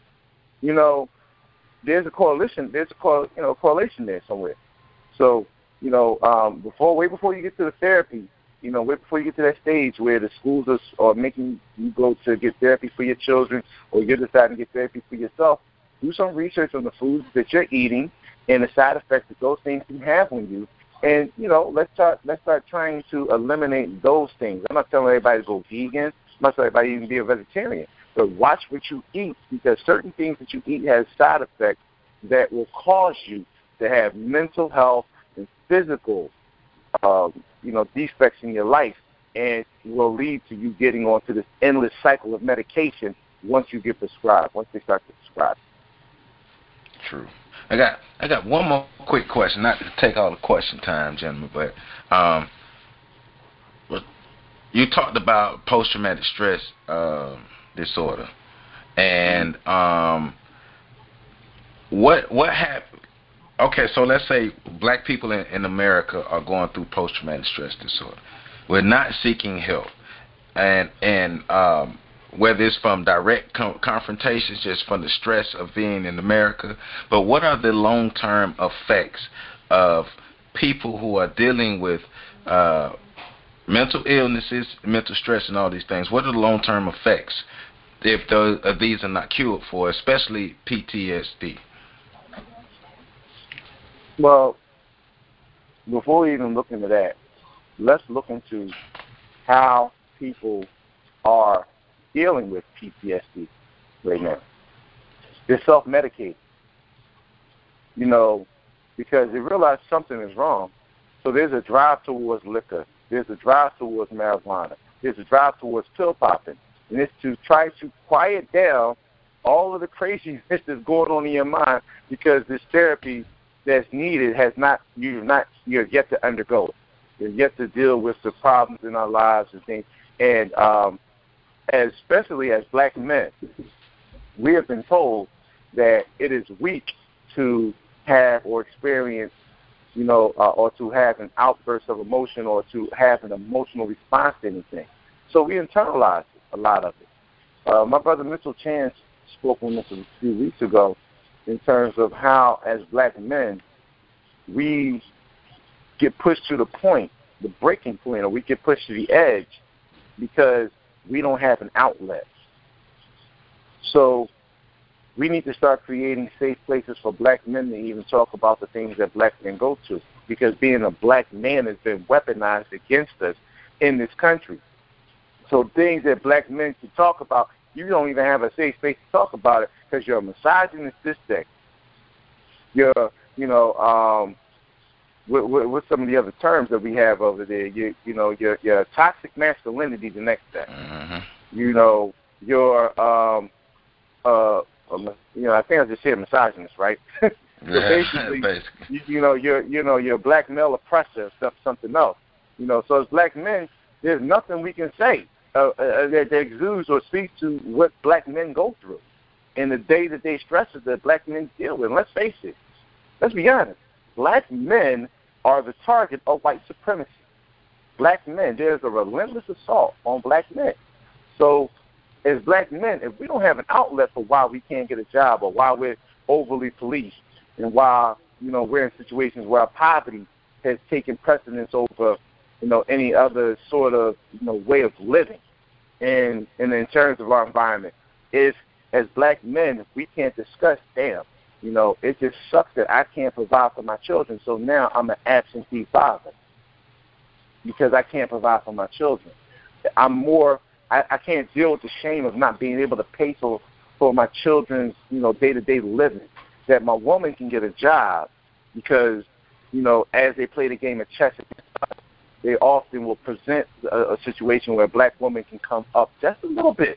S4: There's a correlation. There's a correlation there somewhere. So way before you get to the therapy, way before you get to that stage where the schools are making you go to get therapy for your children, or you're deciding to get therapy for yourself, do some research on the foods that you're eating and the side effects that those things can have on you. And let's start trying to eliminate those things. I'm not telling everybody to go vegan. I'm not telling everybody even be a vegetarian. But watch what you eat, because certain things that you eat have side effects that will cause you to have mental health and physical, defects in your life, and will lead to you getting onto this endless cycle of medication once you get prescribed, once they start to prescribe.
S1: True. I got one more quick question, not to take all the question time, gentlemen, but you talked about post-traumatic stress disorder, and what happened? Okay, so let's say black people in America are going through post-traumatic stress disorder. We're not seeking help, and whether it's from direct confrontations, just from the stress of being in America, but what are the long-term effects of people who are dealing with Mental illnesses, mental stress, and all these things. What are the long-term effects if these are not cured for, especially PTSD?
S4: Well, before we even look into that, let's look into how people are dealing with PTSD right now. They're self-medicating, because they realize something is wrong. So there's a drive towards liquor. There's a drive towards marijuana. There's a drive towards pill popping. And it's to try to quiet down all of the craziness that's going on in your mind, because this therapy that's needed you're yet to undergo it. You're yet to deal with the problems in our lives and things. And especially as black men, we have been told that it is weak to have or experience, or to have an outburst of emotion or to have an emotional response to anything. So we internalize a lot of it. My brother Mitchell Chance spoke on this a few weeks ago in terms of how, as black men, we get pushed to the point, the breaking point, or we get pushed to the edge because we don't have an outlet. So we need to start creating safe places for black men to even talk about the things that black men go to, because being a black man has been weaponized against us in this country. So things that black men can talk about, you don't even have a safe space to talk about it because you're a misogynist this day. You're, what's some of the other terms that we have over there? You're toxic masculinity the next day.
S1: Mm-hmm.
S4: You're I think I just said misogynist, right? So basically, you're a black male oppressor, something else. So as black men, there's nothing we can say that exudes or speaks to what black men go through and the day-to-day stresses that black men deal with. And let's face it. Let's be honest. Black men are the target of white supremacy. Black men, there's a relentless assault on black men. So as black men, if we don't have an outlet for why we can't get a job or why we're overly policed and why, we're in situations where our poverty has taken precedence over, any other sort of, way of living and in terms of our environment, is as black men, we can't discuss, it just sucks that I can't provide for my children, so now I'm an absentee father because I can't provide for my children. I can't deal with the shame of not being able to pay for my children's, day-to-day living, that my woman can get a job because, as they play the game of chess, they often will present a situation where a black woman can come up just a little bit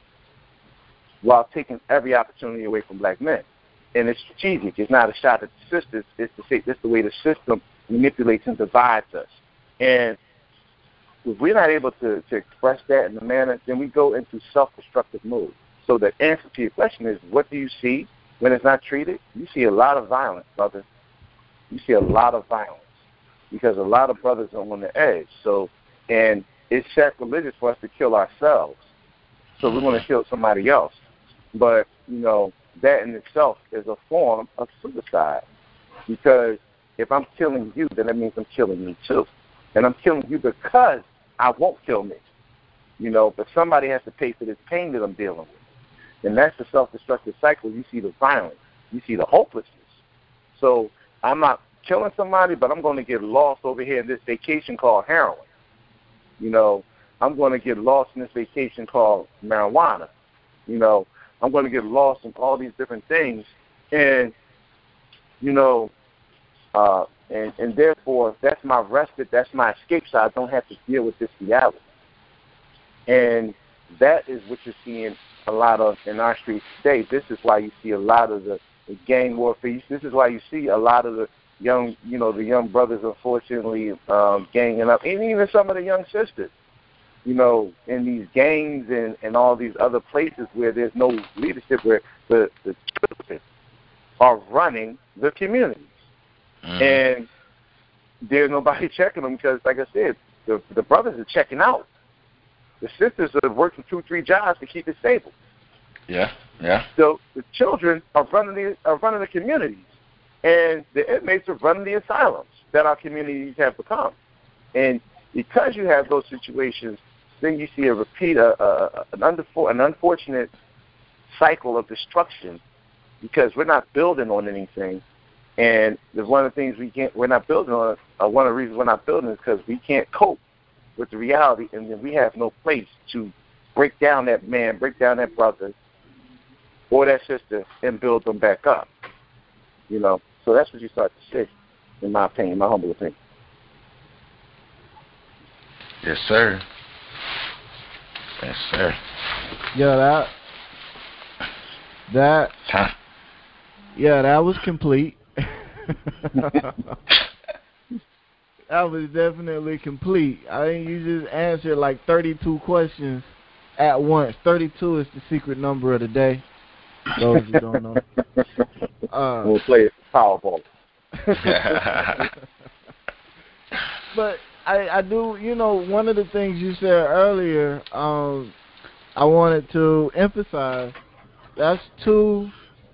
S4: while taking every opportunity away from black men. And it's strategic. It's not a shot at the sisters. It's the way the system manipulates and divides us. And if we're not able to express that in the manner, then we go into self-destructive mode. So the answer to your question is, what do you see when it's not treated? You see a lot of violence, brother. You see a lot of violence because a lot of brothers are on the edge. So, and it's sacrilegious for us to kill ourselves. So we're going to kill somebody else. But, that in itself is a form of suicide, because if I'm killing you, then that means I'm killing me too. And I'm killing you because I won't kill me, but somebody has to pay for this pain that I'm dealing with. And that's the self-destructive cycle. You see the violence. You see the hopelessness. So I'm not killing somebody, but I'm going to get lost over here in this vacation called heroin. I'm going to get lost in this vacation called marijuana. I'm going to get lost in all these different things. And, and therefore, that's my respite, that's my escape, so I don't have to deal with this reality. And that is what you're seeing a lot of in our streets today. This is why you see a lot of the gang warfare. This is why you see a lot of the young, the young brothers, unfortunately, ganging up, and even some of the young sisters, in these gangs and all these other places where there's no leadership, where the children are running the communities. Mm-hmm. And there's nobody checking them because, like I said, the brothers are checking out. The sisters are working 2-3 jobs to keep it stable.
S1: Yeah.
S4: So the children are running the communities, and the inmates are running the asylums that our communities have become. And Because you have those situations, then you see a repeat, an unfortunate cycle of destruction, because we're not building on anything. And one of the things we're not building on, one of the reasons we're not building is because we can't cope with the reality, and then we have no place to break down that man, break down that brother or that sister, and build them back up. You know, so that's what you start to see, in my opinion, my humble opinion.
S1: Yes, sir. Yes, sir.
S3: Yeah, that
S1: Huh?
S3: yeah, that was complete. That was definitely complete. I think you just answered like 32 questions at once. 32 is the secret number of the day. Those who don't know.
S4: We'll play Powerball.
S3: But I do, you know, one of the things you said earlier, I wanted to emphasize, that's two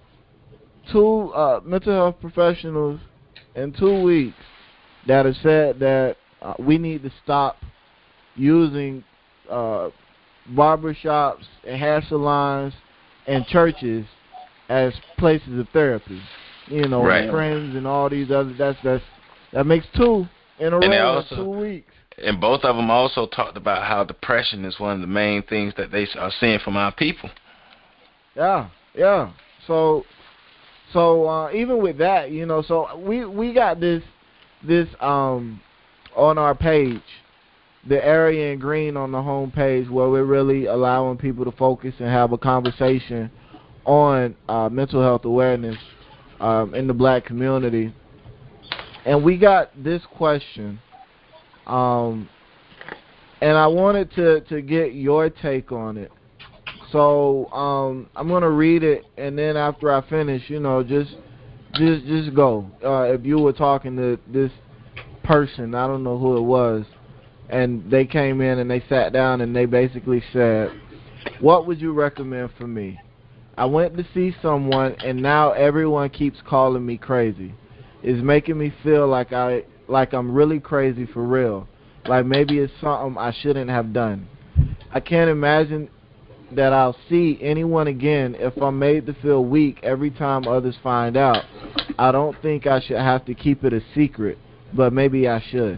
S3: mental health professionals in 2 weeks that have said that we need to stop using barbershops and hair salons and churches as places of therapy. You know,
S1: right.
S3: friends and all these other, that makes two in a row in 2 weeks.
S1: And both of them also talked about how depression is one of the main things that they are seeing from our people.
S3: Yeah. So even with that, you know, so we got this on our page, the area in green on the home page, where we're really allowing people to focus and have a conversation on mental health awareness in the black community. And we got this question, and I wanted to get your take on it. So I'm gonna read it, and then after I finish, you know, just go. If you were talking to this person, I don't know who it was, and they came in and they sat down and they basically said, "What would you recommend for me? I went to see someone, and now everyone keeps calling me crazy. It's making me feel like I'm really crazy for real. Like maybe it's something I shouldn't have done. I can't imagine that I'll see anyone again if I'm made to feel weak every time others find out. I don't think I should have to keep it a secret, but maybe I should."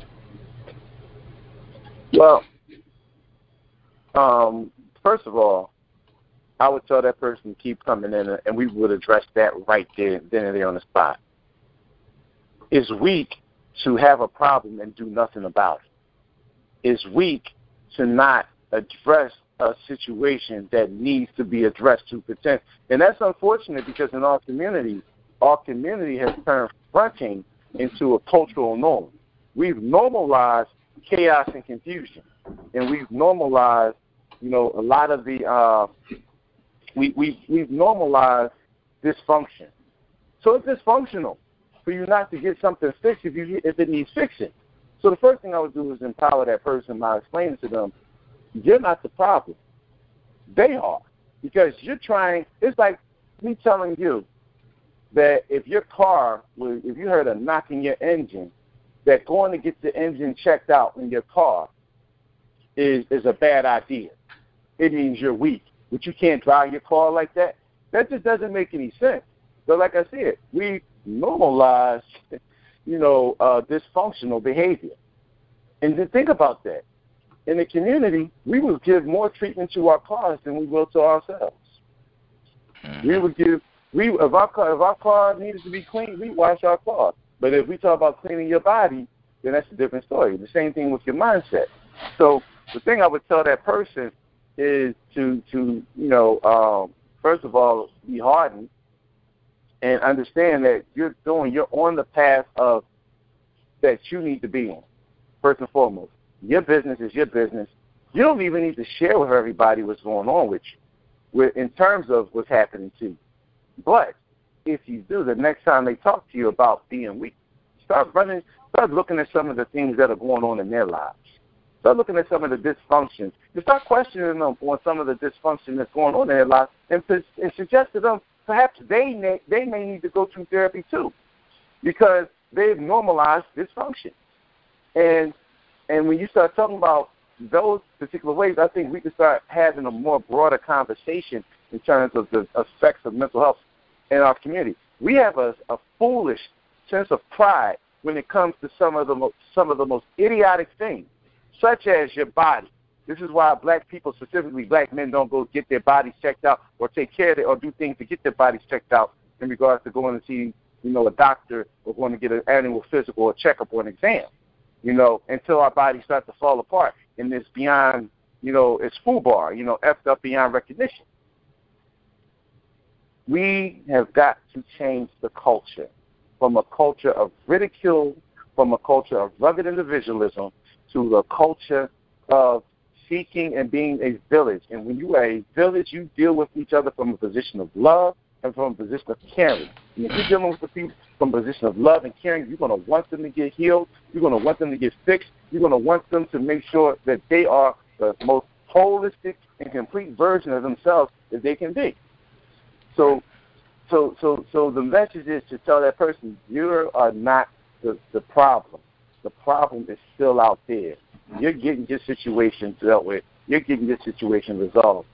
S4: Well, first of all, I would tell that person to keep coming in, and we would address that right then and there on the spot. It's weak to have a problem and do nothing about it. It's weak to not address a situation that needs to be addressed to pretend. And that's unfortunate, because in our community has turned fronting into a cultural norm. We've normalized chaos and confusion, and we've normalized, you know, a lot of the we've normalized dysfunction. So it's dysfunctional for you not to get something fixed if it needs fixing. So the first thing I would do is empower that person by explaining to them, you're not the problem. They are. Because you're trying, it's like me telling you that if you heard a knock in your engine, that going to get the engine checked out in your car is a bad idea. It means you're weak. But you can't drive your car like that. That just doesn't make any sense. So like I said, we normalize, dysfunctional behavior. And to think about that, in the community, we will give more treatment to our cars than we will to ourselves. We would give, if our car needed to be cleaned, we wash our car. But if we talk about cleaning your body, then that's a different story. The same thing with your mindset. So the thing I would tell that person is to first of all, be hardened and understand that you're on the path of that you need to be on. First and foremost, your business is your business. You don't even need to share with everybody what's going on with you, in terms of what's happening to you. But if you do, the next time they talk to you about being weak, start looking at some of the things that are going on in their lives. Start looking at some of the dysfunctions. You start questioning them on some of the dysfunction that's going on in their lives, and suggest to them perhaps they may need to go through therapy too, because they've normalized dysfunction. And And when you start talking about those particular ways, I think we can start having a more broader conversation in terms of the effects of mental health in our community. We have a foolish sense of pride when it comes to some of the most idiotic things, such as your body. This is why black people, specifically black men, don't go get their bodies checked out or take care of it or do things to get their bodies checked out in regards to going to see, a doctor or going to get an annual physical or checkup or an exam, until our bodies start to fall apart. And it's beyond, it's FUBAR, effed up beyond recognition. We have got to change the culture from a culture of ridicule, from a culture of rugged individualism, to a culture of seeking and being a village. And when you are a village, you deal with each other from a position of love and from a position of caring. And if you're dealing with the people from a position of love and caring, you're going to want them to get healed. You're going to want them to get fixed. You're going to want them to make sure that they are the most holistic and complete version of themselves that they can be. So the message is to tell that person, you are not the problem. The problem is still out there. You're getting your situation dealt with. You're getting your situation resolved.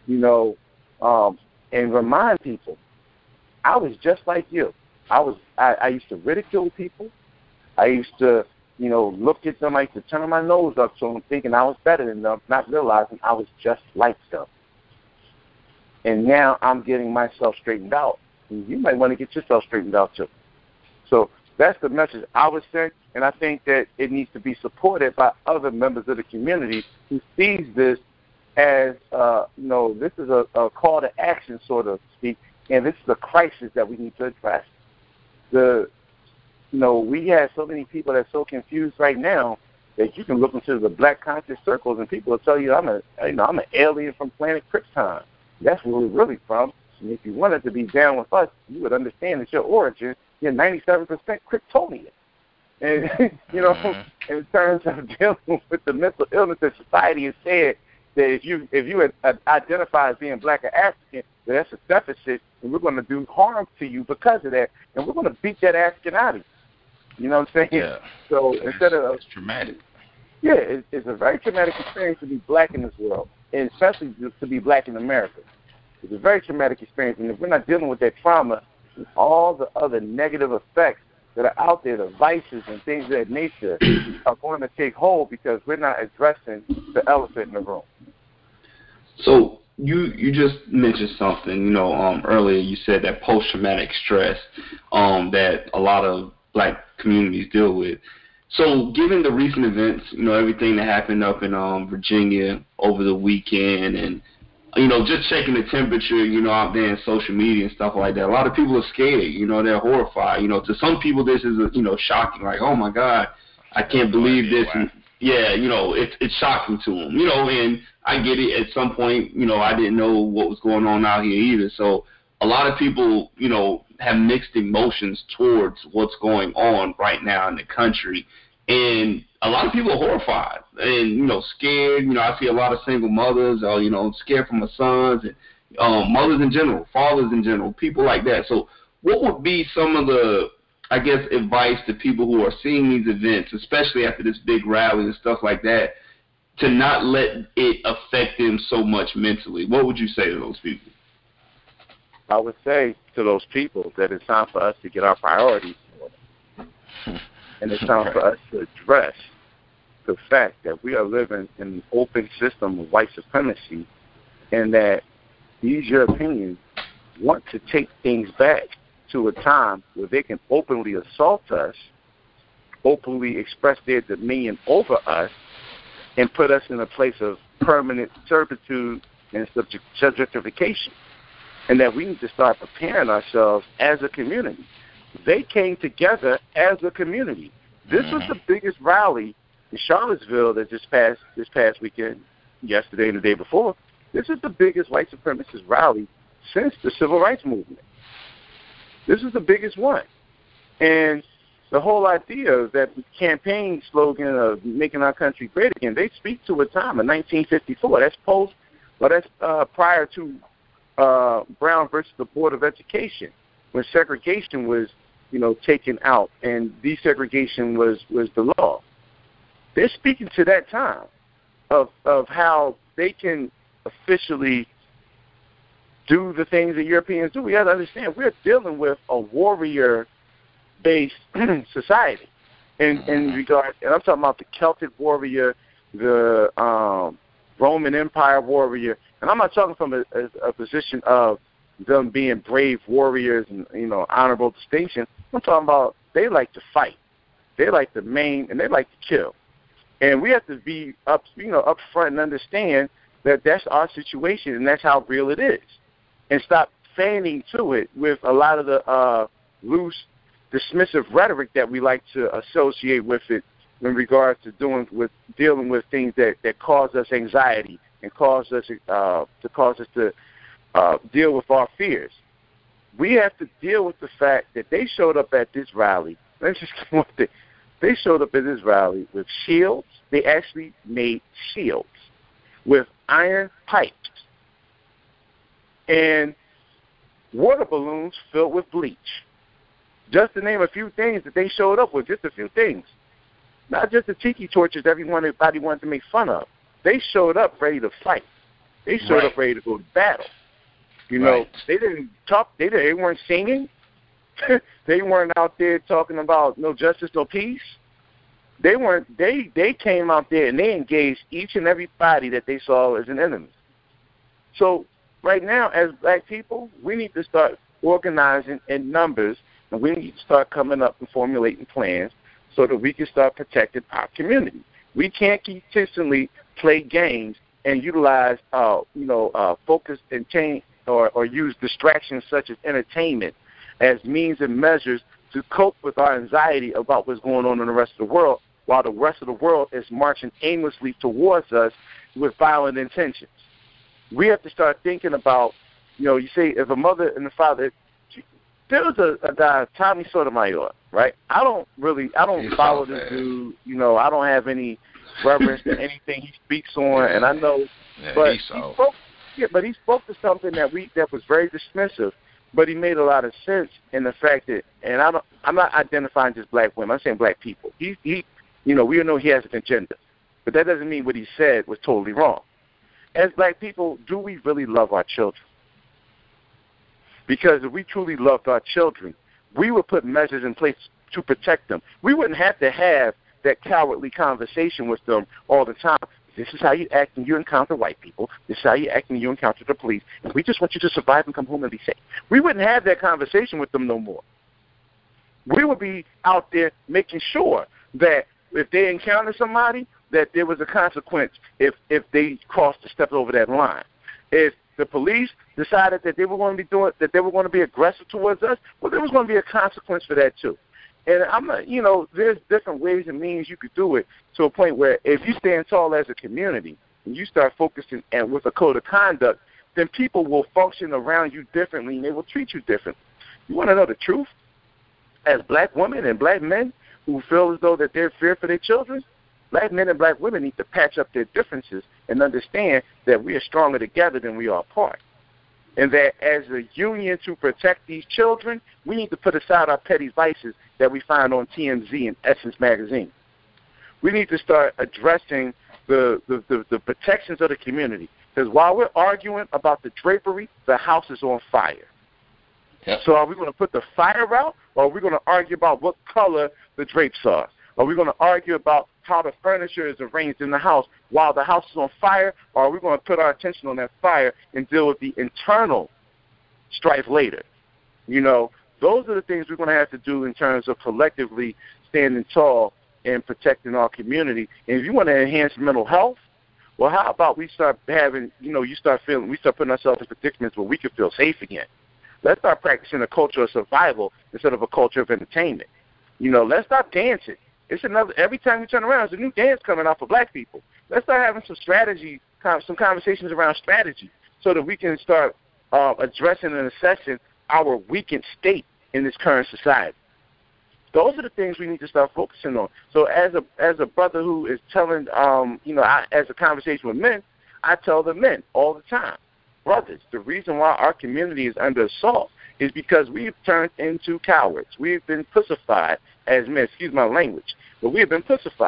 S4: And remind people, I was just like you. I used to ridicule people. I used to, look at them. I used to turn my nose up to them, thinking I was better than them, not realizing I was just like them. And now I'm getting myself straightened out. And you might want to get yourself straightened out too. So that's the message I would send, and I think that it needs to be supported by other members of the community who sees this as, this is a call to action, so to speak, and this is a crisis that we need to address. We have so many people that's so confused right now that you can look into the black conscious circles and people will tell you, I'm an alien from planet Krypton. That's where we're really from. And if you wanted to be down with us, you would understand that your origin, you're 97% Kryptonian. And, in terms of dealing with the mental illness that society has said that if you identify as being black or African, that's a deficit, and we're going to do harm to you because of that, and we're going to beat that African out of you. You know what I'm saying?
S1: Yeah.
S4: So it's
S1: traumatic.
S4: Yeah, it's a very traumatic experience to be black in this world, and especially to be black in America. It's a very traumatic experience, and if we're not dealing with that trauma, all the other negative effects that are out there, the vices and things of that nature, are going to take hold because we're not addressing the elephant in the room.
S5: So you just mentioned something, earlier you said that post-traumatic stress that a lot of black communities deal with. So given the recent events, everything that happened up in Virginia over the weekend and, just checking the temperature, out there in social media and stuff like that, a lot of people are scared, they're horrified. To some people this is, shocking, like, oh, my God, I can't believe this. And, it's shocking to them, and I get it. At some point, I didn't know what was going on out here either. So a lot of people, have mixed emotions towards what's going on right now in the country. And a lot of people are horrified and, scared. I see a lot of single mothers, scared for my sons and mothers in general, fathers in general, people like that. So what would be some of the, advice to people who are seeing these events, especially after this big rally and stuff like that, to not let it affect them so much mentally? What would you say to those people?
S4: I would say to those people that it's time for us to get our priorities in order. And it's time for us to address the fact that we are living in an open system of white supremacy and that these Europeans want to take things back to a time where they can openly assault us, openly express their dominion over us, and put us in a place of permanent servitude and subjectification. And that we need to start preparing ourselves as a community. They came together as a community. This was the biggest rally in Charlottesville that this past weekend, yesterday and the day before. This is the biggest white supremacist rally since the Civil Rights Movement. This is the biggest one. And the whole idea of that campaign slogan of making our country great again, they speak to a time of 1954. That's prior to Brown versus the Board of Education, when segregation was, taken out, and desegregation was the law. They're speaking to that time of how they can officially do the things that Europeans do. We have to understand we're dealing with a warrior-based society in regard, and I'm talking about the Celtic warrior, the Roman Empire warrior, and I'm not talking from a position of them being brave warriors and honorable distinction. I'm talking about they like to fight, they like to maim, and they like to kill. And we have to be up front and understand that that's our situation and that's how real it is, and stop feigning to it with a lot of the loose, dismissive rhetoric that we like to associate with it in regards to dealing with things that cause us anxiety and cause us to deal with our fears. We have to deal with the fact that they showed up at this rally. Let's just get one thing. They showed up at this rally with shields. They actually made shields with iron pipes and water balloons filled with bleach. Just to name a few things that they showed up with, just a few things. Not just the tiki torches everybody wanted to make fun of. They showed up ready to fight. They showed up ready to go to battle. You know, they didn't talk. They weren't singing. They weren't out there talking about no justice, no peace. They weren't. They came out there and they engaged each and everybody that they saw as an enemy. So right now, as black people, we need to start organizing in numbers, and we need to start coming up and formulating plans so that we can start protecting our community. We can't consistently play games and utilize, focus and change or use distractions such as entertainment as means and measures to cope with our anxiety about what's going on in the rest of the world, while the rest of the world is marching aimlessly towards us with violent intentions. We have to start thinking about, you say if a mother and a father, there was a guy, Tommy Sotomayor, right? I don't follow this dude. I don't have any reverence to anything he speaks on, and I know, but he spoke to something that was very dismissive, but he made a lot of sense in the fact that, and I'm not identifying just black women. I'm saying black people. We know he has an agenda, but that doesn't mean what he said was totally wrong. As black people, do we really love our children? Because if we truly loved our children, we would put measures in place to protect them. We wouldn't have to have that cowardly conversation with them all the time. This is how you act when you encounter white people. This is how you act when you encounter the police. And we just want you to survive and come home and be safe. We wouldn't have that conversation with them no more. We would be out there making sure that if they encounter somebody, that there was a consequence if they stepped over that line. If the police decided that they were going to be aggressive towards us, well, there was going to be a consequence for that too. And there's different ways and means you could do it to a point where if you stand tall as a community and you start focusing and with a code of conduct, then people will function around you differently and they will treat you differently. You want to know the truth? As black women and black men who feel as though that they're feared for their children, black men and black women need to patch up their differences and understand that we are stronger together than we are apart. And that as a union to protect these children, we need to put aside our petty vices that we find on TMZ and Essence magazine. We need to start addressing the protections of the community. Because while we're arguing about the drapery, the house is on fire. Yep. So are we going to put the fire out, or are we going to argue about what color the drapes are? Are we going to argue about how the furniture is arranged in the house while the house is on fire, or are we going to put our attention on that fire and deal with the internal strife later? Those are the things we're going to have to do in terms of collectively standing tall and protecting our community. And if you want to enhance mental health, well, how about we start having, we start putting ourselves in predicaments where we can feel safe again. Let's start practicing a culture of survival instead of a culture of entertainment. Let's stop dancing. Every time we turn around, there's a new dance coming out for black people. Let's start having some conversations around strategy so that we can start addressing and assessing our weakened state in this current society. Those are the things we need to start focusing on. So as a brother who is telling, as a conversation with men, I tell the men all the time, brothers, the reason why our community is under assault is because we've turned into cowards. We've been pussified as men, excuse my language, but we have been pussified.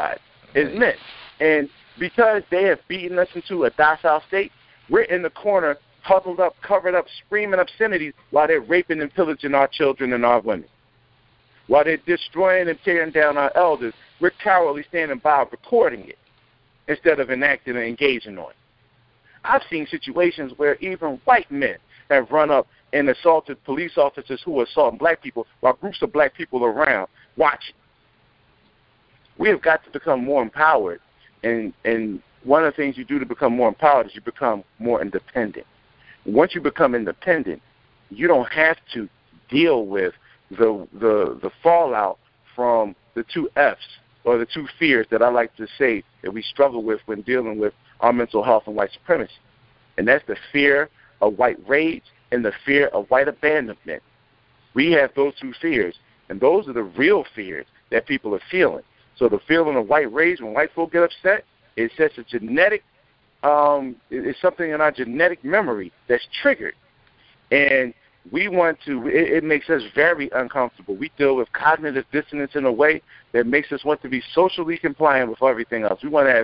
S4: is men. And because they have beaten us into a docile state, we're in the corner, huddled up, covered up, screaming obscenities while they're raping and pillaging our children and our women. While they're destroying and tearing down our elders, we're cowardly standing by recording it instead of enacting and engaging on it. I've seen situations where even white men have run up and assaulted police officers who were assaulting black people while groups of black people are around watching. We have got to become more empowered, and one of the things you do to become more empowered is you become more independent. Once you become independent, you don't have to deal with the fallout from the two F's or the two fears that I like to say that we struggle with when dealing with our mental health and white supremacy. And that's the fear of white rage and the fear of white abandonment. We have those two fears, and those are the real fears that people are feeling. So the feeling of white rage when white folk get upset is just a genetic, it's something in our genetic memory that's triggered. And we want to, it makes us very uncomfortable. We deal with cognitive dissonance in a way that makes us want to be socially compliant with everything else. We want to have,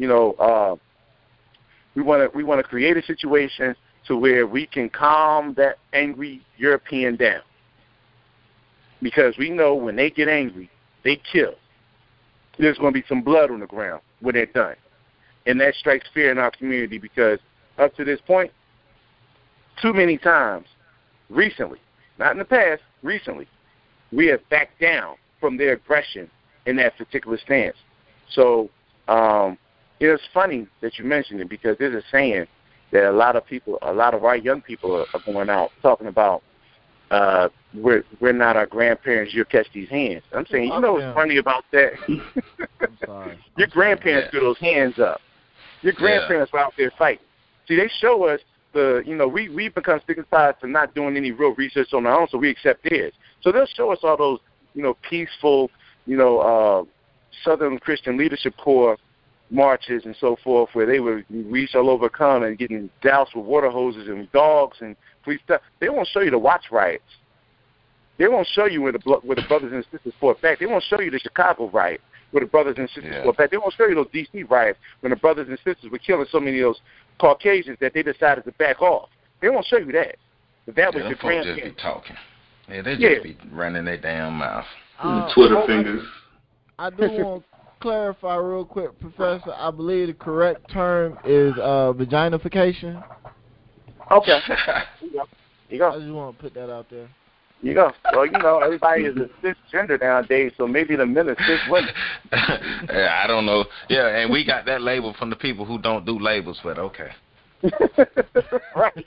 S4: we want to create a situation to where we can calm that angry European down. Because we know when they get angry, they kill. There's going to be some blood on the ground when they're done. And that strikes fear in our community because up to this point, too many times, recently, not in the past, recently, we have backed down from their aggression in that particular stance. So it's funny that you mentioned it because there's a saying that a lot of our young people are going out talking about we're not our grandparents, you'll catch these hands. I'm saying, you know what's funny about that?
S3: I'm sorry.
S4: Your grandparents threw those hands up. Your grandparents were out there fighting. See, they show us we've become stigmatized for not doing any real research on our own, so we accept theirs. So they'll show us all those, peaceful, Southern Christian Leadership Corps marches and so forth, where they would reach all over Con and getting doused with water hoses and dogs and police stuff. They won't show you the Watts riots. They won't show you where the brothers and sisters fought back. They won't show you the Chicago riot where the brothers and sisters fought back. They won't show you those D.C. riots when the brothers and sisters were killing so many of those Caucasians that they decided to back off. They won't show you that. But that was the grandparents.
S1: Just be talking. Yeah, they just be running their damn mouth.
S5: Twitter fingers.
S3: I do want to clarify real quick, Professor. I believe the correct term is vaginification.
S4: Okay. You go.
S3: I just want to put that out there.
S4: You go. Well, everybody is a cisgender nowadays, so maybe the men are cis women.
S1: I don't know. Yeah, and we got that label from the people who don't do labels, but okay.
S4: Right.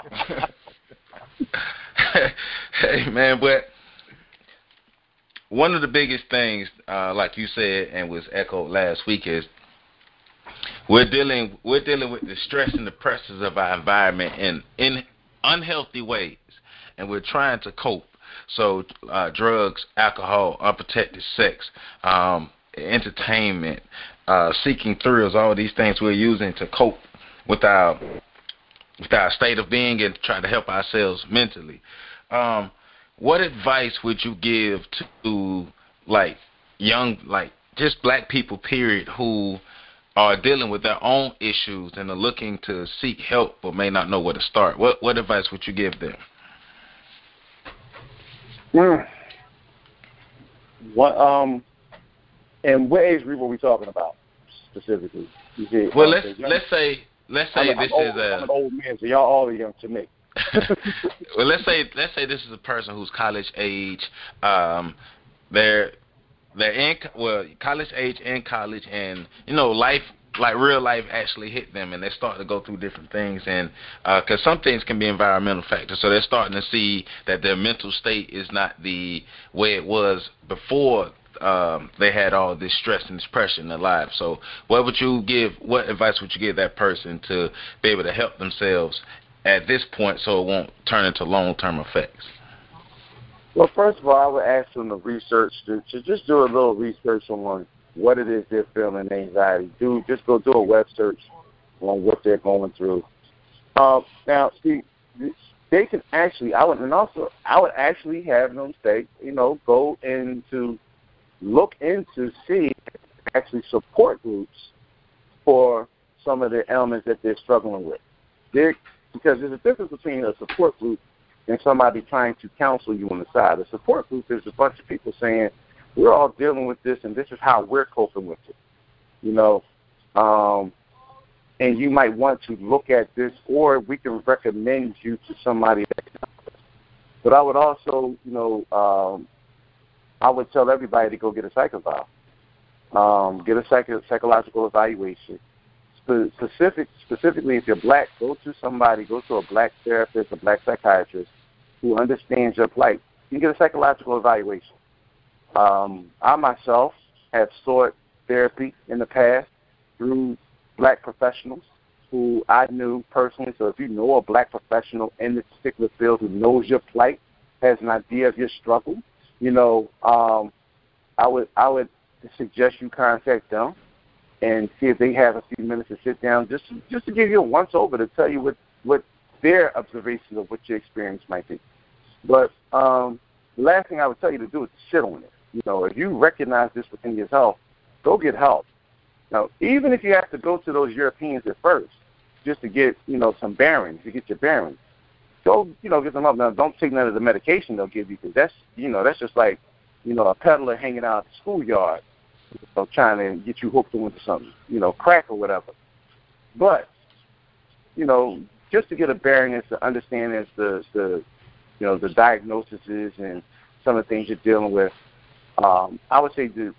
S1: Hey, man, but one of the biggest things, like you said and was echoed last week, is we're dealing with the stress and the pressures of our environment in unhealthy ways. And we're trying to cope. So drugs, alcohol, unprotected sex, entertainment, seeking thrills, all these things we're using to cope with our state of being and try to help ourselves mentally. What advice would you give to just black people, period, who are dealing with their own issues and are looking to seek help but may not know where to start? What advice would you give them?
S4: What and what age group are we talking about specifically?
S1: Well, let's say I'm an old man, so y'all all are young to me.
S4: Well,
S1: let's say this is a person who's college age. They're in college age, in college, and life. Like real life actually hit them, and they're starting to go through different things, and because some things can be environmental factors, so they're starting to see that their mental state is not the way it was before they had all this stress and this pressure in their lives. So what advice would you give that person to be able to help themselves at this point so it won't turn into long-term effects?
S4: Well, first of all, I would ask them to research, to just do a little research on what it is they're feeling, anxiety. Just go do a web search on what they're going through. Now, see, they can actually, I would actually have them say, go into, look into, see actually support groups for some of the ailments that they're struggling with. Because there's a difference between a support group and somebody trying to counsel you on the side. A support group is a bunch of people saying, we're all dealing with this, and this is how we're coping with it. You know, and you might want to look at this, or we can recommend you to somebody that can help us. But I would also, you know, I would tell everybody to go get a psychoval. Get a psychological evaluation. Specifically, if you're black, go to a black therapist, a black psychiatrist who understands your plight. You can get a psychological evaluation. I myself have sought therapy in the past through black professionals who I knew personally. So if you know a black professional in this particular field who knows your plight, has an idea of your struggle, you know, I would suggest you contact them and see if they have a few minutes to sit down just to give you a once-over to tell you what their observation of what your experience might be. But the last thing I would tell you to do is to sit on it. You know, if you recognize this within yourself, go get help. Now, even if you have to go to those Europeans at first just to get, you know, some bearings, to get your bearings, go, you know, get them up. Now, don't take none of the medication they'll give you because that's, you know, that's just like, you know, a peddler hanging out at the schoolyard, you know, trying to get you hooked into something, you know, crack or whatever. But, you know, just to get a bearing is to understand as the you know, the diagnoses and some of the things you're dealing with. I would say to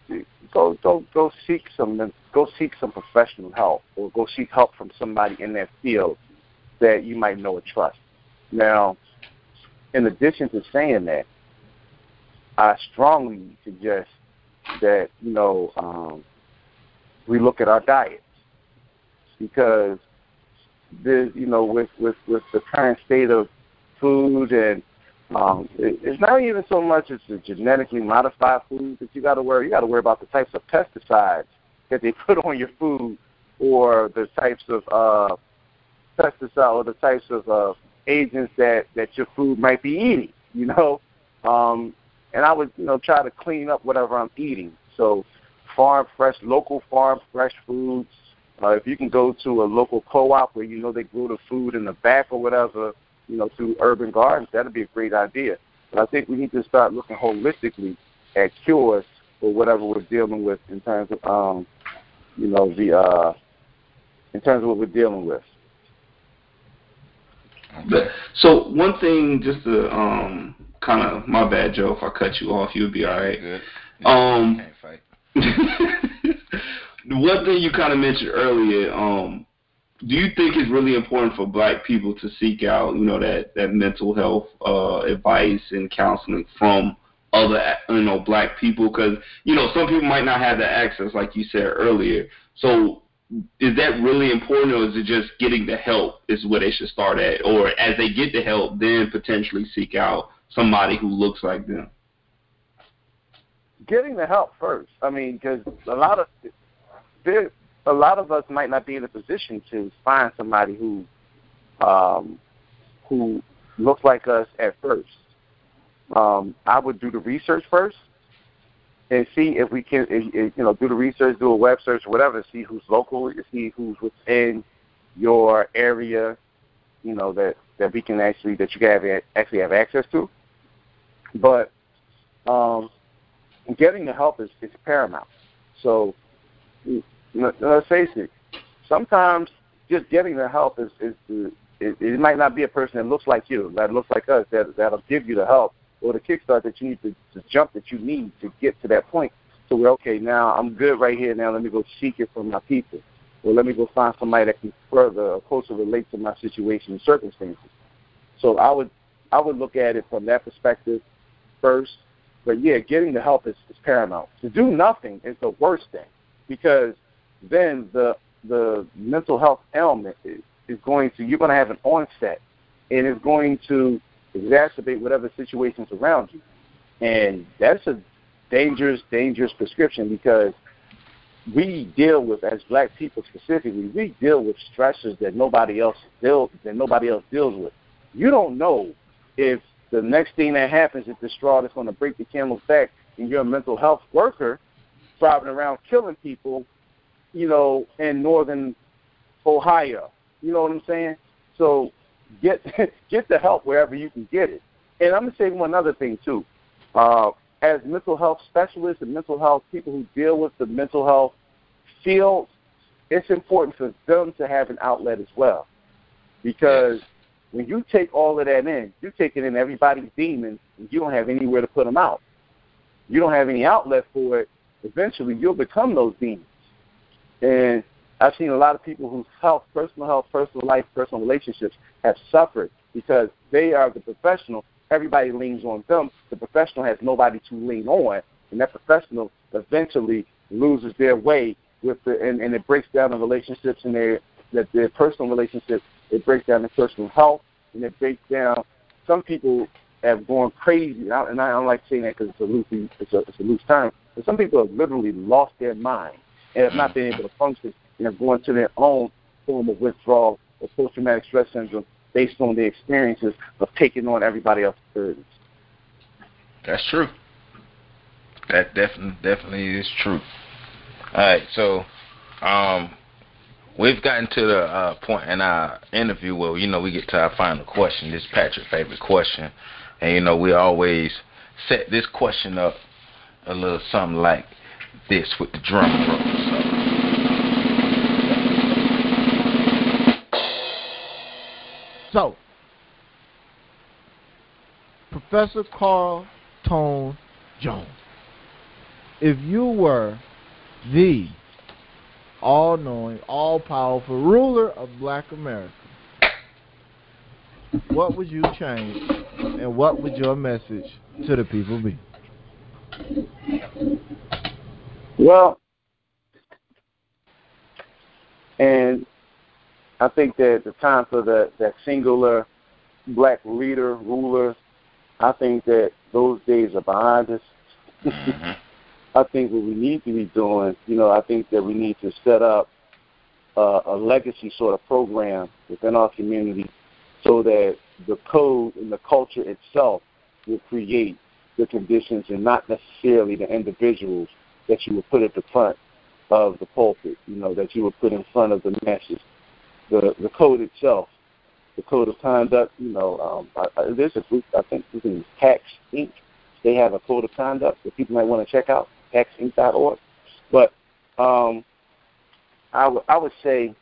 S4: go seek some professional help, or go seek help from somebody in that field that you might know or trust. Now, in addition to saying that, I strongly suggest that, you know, we look at our diets, because there's, you know, with the current state of food, and it's not even so much as the genetically modified food that you got to worry. You got to worry about the types of pesticides that they put on your food, or the types of pesticide, or the types of agents that your food might be eating. You know, and I would, you know, try to clean up whatever I'm eating. So, local farm fresh foods. If you can go to a local co-op where you know they grow the food in the back or whatever, you know, through urban gardens, that'd be a great idea. But I think we need to start looking holistically at cures for whatever we're dealing with in terms of, you know, in terms of what we're dealing with.
S5: So one thing, just to kind of, my bad, Joe, if I cut you off, you'll be all right.
S1: Good. Yeah, can't fight.
S5: One thing you kind of mentioned earlier, do you think it's really important for black people to seek out, you know, that mental health advice and counseling from other, you know, black people? Because, you know, some people might not have the access, like you said earlier. So is that really important, or is it just getting the help is where they should start at? Or as they get the help, then potentially seek out somebody who looks like them?
S4: Getting the help first. I mean, because a lot of us might not be in a position to find somebody who looks like us at first. I would do the research first and see if we can, you know, do the research, do a web search or whatever, to see who's local, to see who's within your area, you know, that we can actually, that you can actually have access to. But getting the help is paramount. So, let's face it, sometimes just getting the help it might not be a person that looks like you, that looks like us, that'll give you the help or the kickstart that you need to jump that you need to get to that point. So we're okay, now I'm good right here, now let me go seek it from my people. Or let me go find somebody that can further or closer relate to my situation and circumstances. So I would look at it from that perspective first. But yeah, getting the help is paramount. To do nothing is the worst thing, because then the mental health ailment is going to, you're going to have an onset, and it's going to exacerbate whatever situations around you. And that's a dangerous prescription, because we deal with, as black people specifically, we deal with stressors that nobody else deals with. You don't know if the next thing that happens is the straw that's going to break the camel's back, and you're a mental health worker, driving around killing people, in northern Ohio. You know what I'm saying? So get the help wherever you can get it. And I'm going to say one other thing, too. As mental health specialists and mental health people who deal with the mental health field, it's important for them to have an outlet as well. Because when you take all of that in, you're taking in everybody's demons, and you don't have anywhere to put them out. You don't have any outlet for it. Eventually, you'll become those demons. And I've seen a lot of people whose personal life, personal relationships have suffered because they are the professional. Everybody leans on them. The professional has nobody to lean on, and that professional eventually loses their way and it breaks down the relationships and their personal relationships. It breaks down their personal health, and it breaks down. Some people have gone crazy, and I don't like saying that because it's a loose term. But some people have literally lost their mind and have not been able to function and have gone to their own form of withdrawal or post-traumatic stress syndrome based on their experiences of taking on everybody else's burdens.
S1: That's true. That definitely is true. All right, so we've gotten to the point in our interview where, we get to our final question. This is Patrick's favorite question. And, we always set this question up a little something like this with the drum roll.
S3: So, Professor Carl Tone Jones, if you were the all-knowing, all-powerful ruler of Black America, what would you change, and what would your message to the people be?
S4: Well, and I think that the time for that singular Black leader, ruler, I think that those days are behind us. Mm-hmm. I think what we need to be doing, I think that we need to set up a legacy sort of program within our community so that the code and the culture itself will create the conditions and not necessarily the individuals that you would put at the front of the pulpit, that you would put in front of the masses. The code itself, the code of conduct, there's a group, I think this is Tax Inc. They have a code of conduct that people might want to check out, taxinc.org. But I would say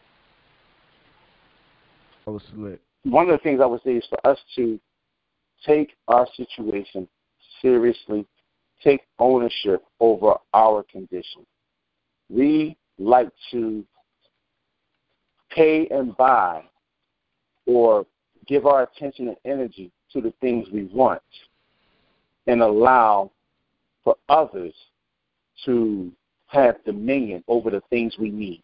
S4: one of the things I would say is for us to take our situation seriously, take ownership over our condition. We like to pay and buy or give our attention and energy to the things we want and allow for others to have dominion over the things we need.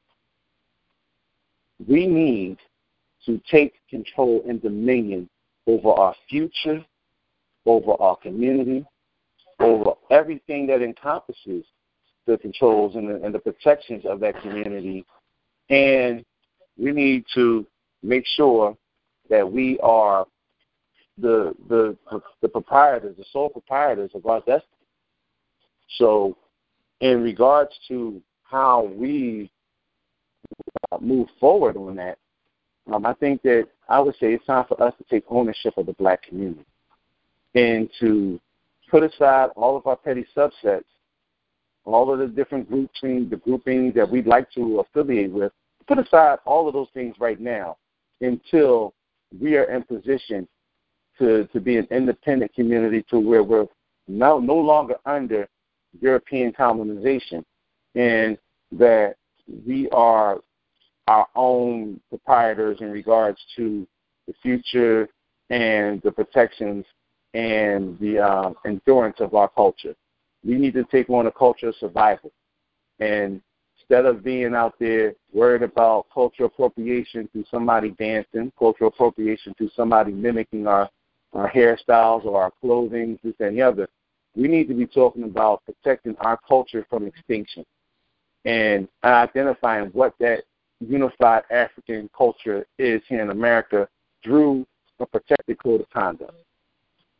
S4: We need to take control and dominion over our future, over our community, over everything that encompasses the controls and the protections of that community. And we need to make sure that we are the proprietors, the sole proprietors of our destiny. So in regards to how we move forward on that, I think that I would say it's time for us to take ownership of the Black community and to put aside all of our petty subsets, all of the different groupings that we'd like to affiliate with, put aside all of those things right now until we are in position to be an independent community to where we're no longer under European colonization and that we are our own proprietors in regards to the future and the protections and the endurance of our culture. We need to take on a culture of survival. And instead of being out there worried about cultural appropriation through somebody dancing, cultural appropriation through somebody mimicking our hairstyles or our clothing, this and the other, we need to be talking about protecting our culture from extinction and identifying what that unified African culture is here in America through a protected code of conduct.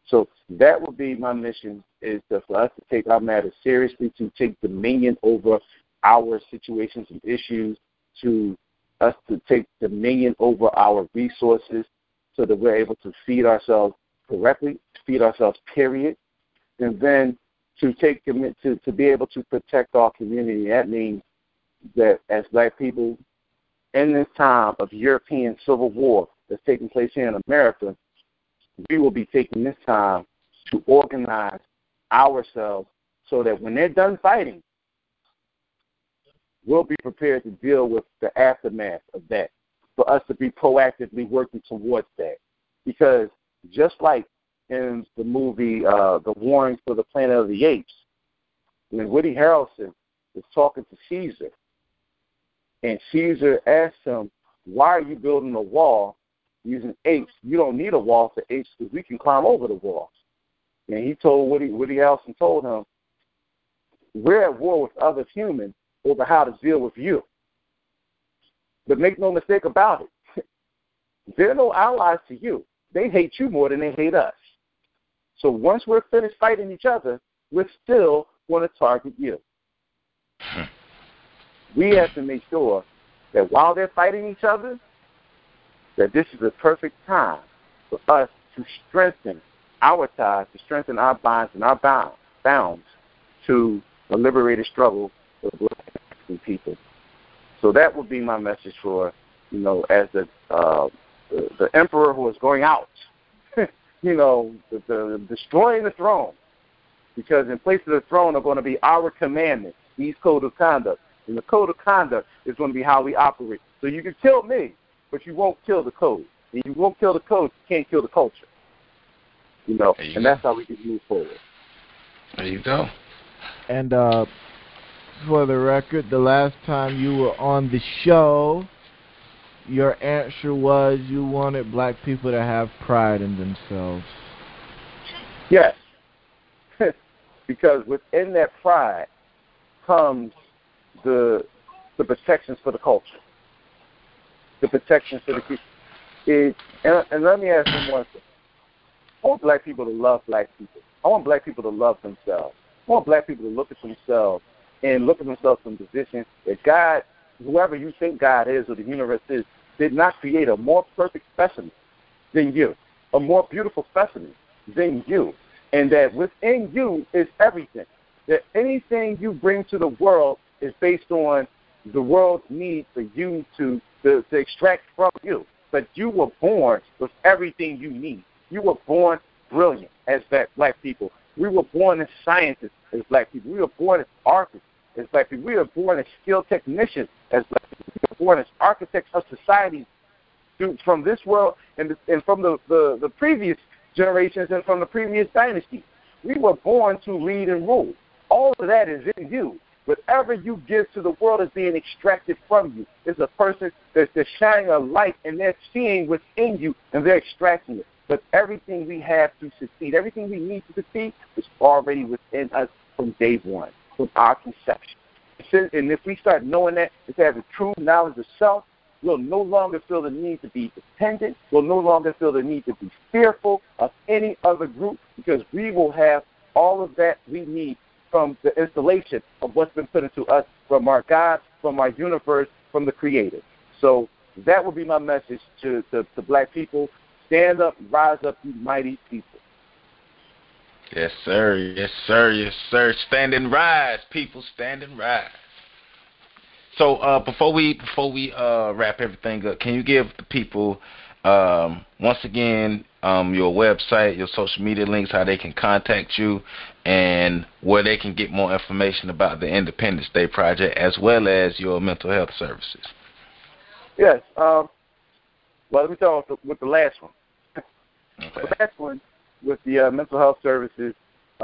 S4: So that would be my mission, is for us to take our matters seriously, to take dominion over our situations and issues, to us to take dominion over our resources so that we're able to feed ourselves correctly, feed ourselves, period, and then to be able to protect our community. That means that as black people, in this time of European civil war that's taking place here in America, we will be taking this time to organize ourselves so that when they're done fighting, we'll be prepared to deal with the aftermath of that, for us to be proactively working towards that. Because just like in the movie The Warring for the Planet of the Apes, when Woody Harrelson is talking to Caesar, and Caesar asks him, why are you building a wall using apes? You don't need a wall for apes because we can climb over the walls. And he told Woody Harrelson told him, we're at war with other humans over how to deal with you. But make no mistake about it, they're no allies to you. They hate you more than they hate us. So once we're finished fighting each other, we're still going to target you. We have to make sure that while they're fighting each other, that this is the perfect time for us to strengthen our ties, to strengthen our bonds and our bounds to a liberated struggle for the black African people. So that would be my message for, as the emperor who is going out, destroying the throne. Because in place of the throne are going to be our commandments, these code of conduct. And the code of conduct is going to be how we operate. So you can kill me, but you won't kill the code. And you won't kill the code, you can't kill the culture. And that's how we can move forward.
S1: There you go.
S3: And for the record, the last time you were on the show, your answer was you wanted black people to have pride in themselves.
S4: Yes. Because within that pride comes the protections for the culture, the protections for the people. And let me ask you one thing. I want black people to love black people. I want black people to love themselves. I want black people to look at themselves and look at themselves from the position that God, whoever you think God is or the universe is, did not create a more perfect specimen than you, a more beautiful specimen than you, and that within you is everything. That anything you bring to the world is based on the world's need for you to extract from you. But you were born with everything you need. You were born brilliant as black people. We were born as scientists as black people. We were born as artists as black people. We were born as skilled technicians as black people. We were born as architects of society from this world and from the previous generations and from the previous dynasties. We were born to lead and rule. All of that is in you. Whatever you give to the world is being extracted from you. It's a person that's shining a light, and they're seeing within you, and they're extracting it. But everything we have to succeed, everything we need to succeed, is already within us from day one, from our conception. And if we start knowing that, if we have a true knowledge of self, we'll no longer feel the need to be dependent. We'll no longer feel the need to be fearful of any other group, because we will have all of that we need from the installation of what's been put into us from our God, from our universe, from the Creator. So that would be my message to black people. Stand up, rise up, you mighty people.
S1: Yes, sir. Yes, sir. Yes, sir. Stand and rise, people. Stand and rise. So before we wrap everything up, can you give the people once again your website, your social media links, how they can contact you, and where they can get more information about the Independence Day Project, as well as your mental health services?
S4: Yes. Well, let me start with the last one.
S1: Okay.
S4: The last one with the mental health services.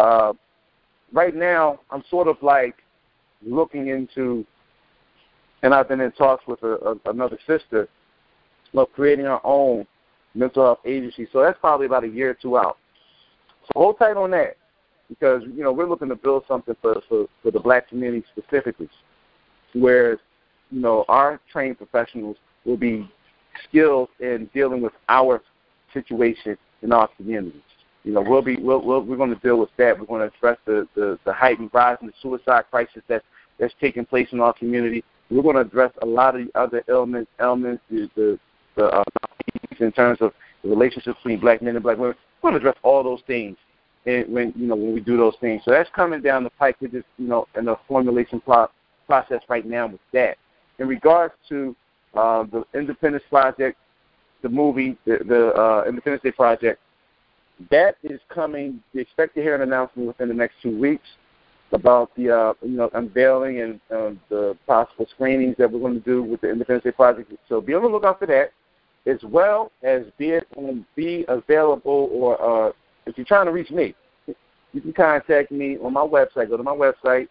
S4: Right now, I'm sort of like looking into, and I've been in talks with another sister of creating our own mental health agency. So that's probably about a year or two out. So hold tight on that, because we're looking to build something for the black community specifically, where our trained professionals will be skilled in dealing with our situation in our communities. we're going to deal with that. We're going to address the heightened rise in the suicide crisis that's taking place in our community. We're going to address a lot of the other ailments, the in terms of the relationship between black men and black women. We're going to address all those things when we do those things. So that's coming down the pike. We're just in the formulation process right now with that. In regards to the Independence Project, the movie, the Independence Day Project, that is coming. We expect to hear an announcement within the next 2 weeks about the unveiling and the possible screenings that we're going to do with the Independence Day Project. So be on the lookout for that, as well as be available, or if you're trying to reach me, you can contact me on my website. Go to my website,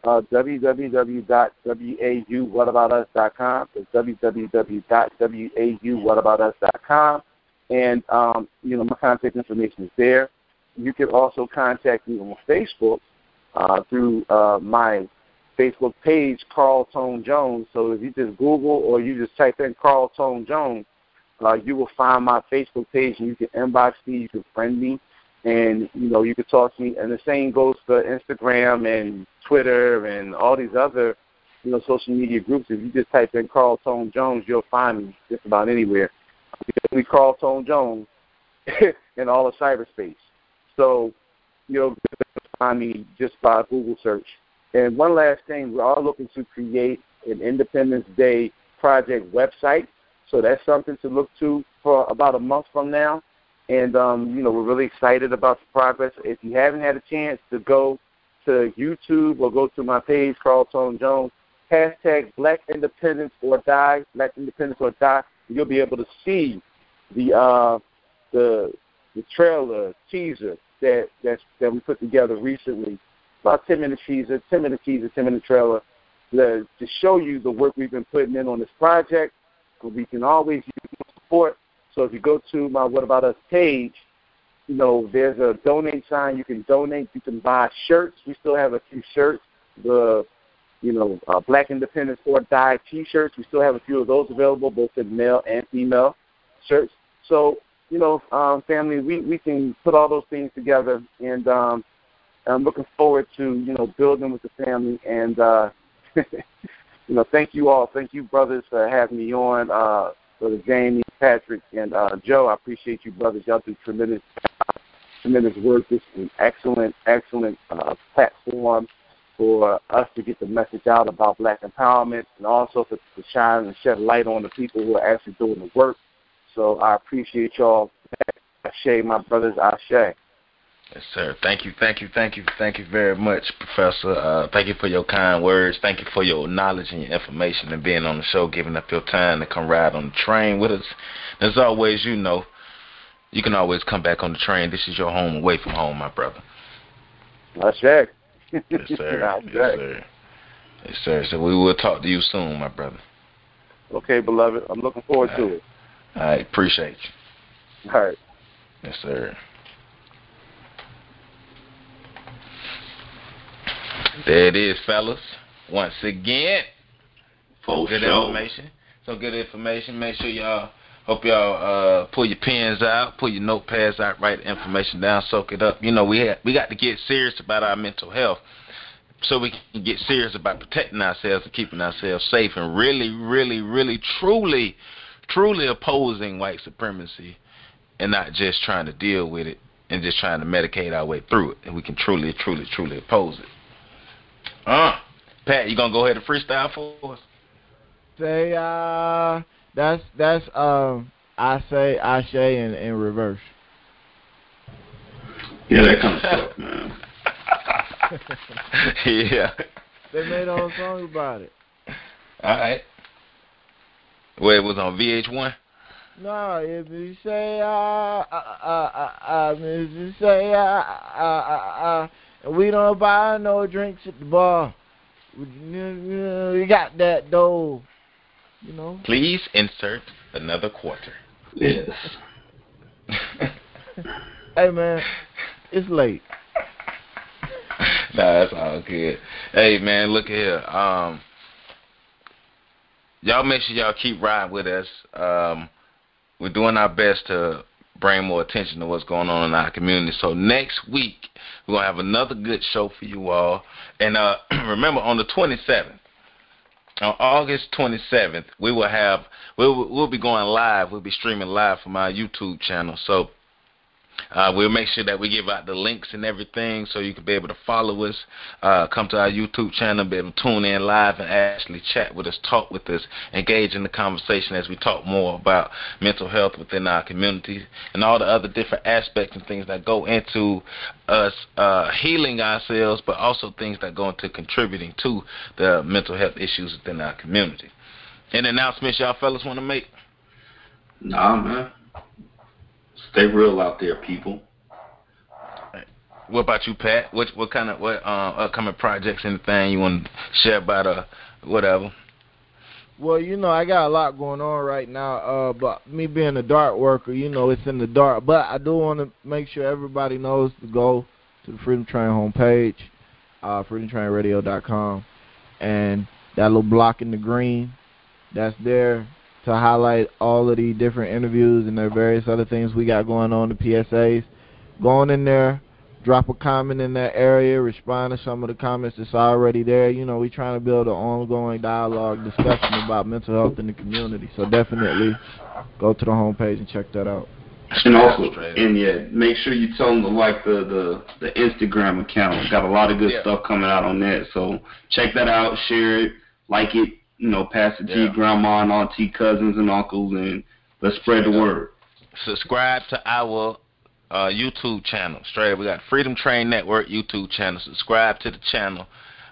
S4: www.wauwhataboutus.com. It's www.wauwhataboutus.com. And, my contact information is there. You can also contact me on Facebook through my Facebook page, Carl Tone Jones. So if you just Google or you just type in Carl Tone Jones, you will find my Facebook page, and you can inbox me, you can friend me, and, you can talk to me. And the same goes for Instagram and Twitter and all these other, social media groups. If you just type in Carl Tone Jones, you'll find me just about anywhere. We Carl Tone Jones in all of cyberspace. So, find me just by Google search. And one last thing, we are looking to create an Independence Day Project website. So that's something to look to for about a month from now. And, we're really excited about the progress. If you haven't had a chance to go to YouTube or go to my page, Carl Tone Jones, hashtag Black Independence or Die, Black Independence or Die, you'll be able to see the trailer, teaser that we put together recently, about 10-minute teaser, 10-minute trailer, to show you the work we've been putting in on this project. We can always use support. So if you go to my What About Us page, there's a donate sign. You can donate. You can buy shirts. We still have a few shirts. The Black Independence or Die T-shirts. We still have a few of those available, both in male and female shirts. So, family, we can put all those things together, and I'm looking forward to, building with the family. And, thank you all. Thank you, brothers, for having me on. Brother Jamie, Patrick, and Joe, I appreciate you, brothers. Y'all do tremendous work. This is an excellent platform for us to get the message out about black empowerment, and also to shine and shed light on the people who are actually doing the work. So I appreciate y'all. Ashe, my brothers, Ashe.
S1: Yes, sir. Thank you very much, Professor. Thank you for your kind words. Thank you for your knowledge and your information and being on the show, giving up your time to come ride on the train with us. As always, you can always come back on the train. This is your home away from home, my brother.
S4: Ashe.
S1: Yes, sir. Yes, sir. Yes, sir. So we will talk to you soon, my brother.
S4: Okay, beloved. I'm looking forward to it.
S1: All right. Appreciate you.
S4: All right.
S1: Yes, sir. There it is, fellas. Once again, some good information. Make sure y'all pull your pens out, pull your notepads out, write the information down, soak it up. We got to get serious about our mental health, so we can get serious about protecting ourselves and keeping ourselves safe, and really, really, really, truly opposing white supremacy, and not just trying to deal with it and just trying to medicate our way through it. And we can truly oppose it. Pat, you gonna go ahead and freestyle for us?
S3: Say that's I say Ashe in reverse.
S5: Yeah, that kind of stuff, man.
S1: Yeah.
S3: They made a whole song about it.
S1: All right. Well, it was on VH1.
S3: No, if you say if you say we don't buy no drinks at the bar. We got that dough,
S1: Please insert another quarter.
S5: Yes.
S3: Hey man, it's late.
S1: Nah, that's all good. Hey man, look at here. Y'all make sure y'all keep riding with us. We're doing our best to bring more attention to what's going on in our community. So next week, we're going to have another good show for you all. And remember, on the 27th, on August 27th, we'll be going live. We'll be streaming live from our YouTube channel. So we'll make sure that we give out the links and everything so you can be able to follow us, come to our YouTube channel, be able to tune in live and actually chat with us, talk with us, engage in the conversation as we talk more about mental health within our community and all the other different aspects and things that go into us healing ourselves, but also things that go into contributing to the mental health issues within our community. Any announcements y'all fellas want to make?
S5: Nah, man. Stay real out there, people.
S1: What about you, Pat? What upcoming projects, anything you want to share about whatever?
S3: Well, I got a lot going on right now, but me being a dart worker, it's in the dark. But I do want to make sure everybody knows to go to the Freedom Train homepage, freedomtrainradio.com, and that little block in the green that's there to highlight all of the different interviews and the various other things we got going on, the PSAs. Go on in there, drop a comment in that area, respond to some of the comments that's already there. We trying to build an ongoing dialogue, discussion about mental health in the community. So definitely go to the homepage and check that out.
S5: And also, make sure you tell them to like the Instagram account. Got a lot of good stuff coming out on that. So check that out, share it, like it. Pass it to your grandma and auntie, cousins and uncles, and let's spread the word.
S1: Subscribe to our YouTube channel. Straight up, we got Freedom Train Network YouTube channel. Subscribe to the channel.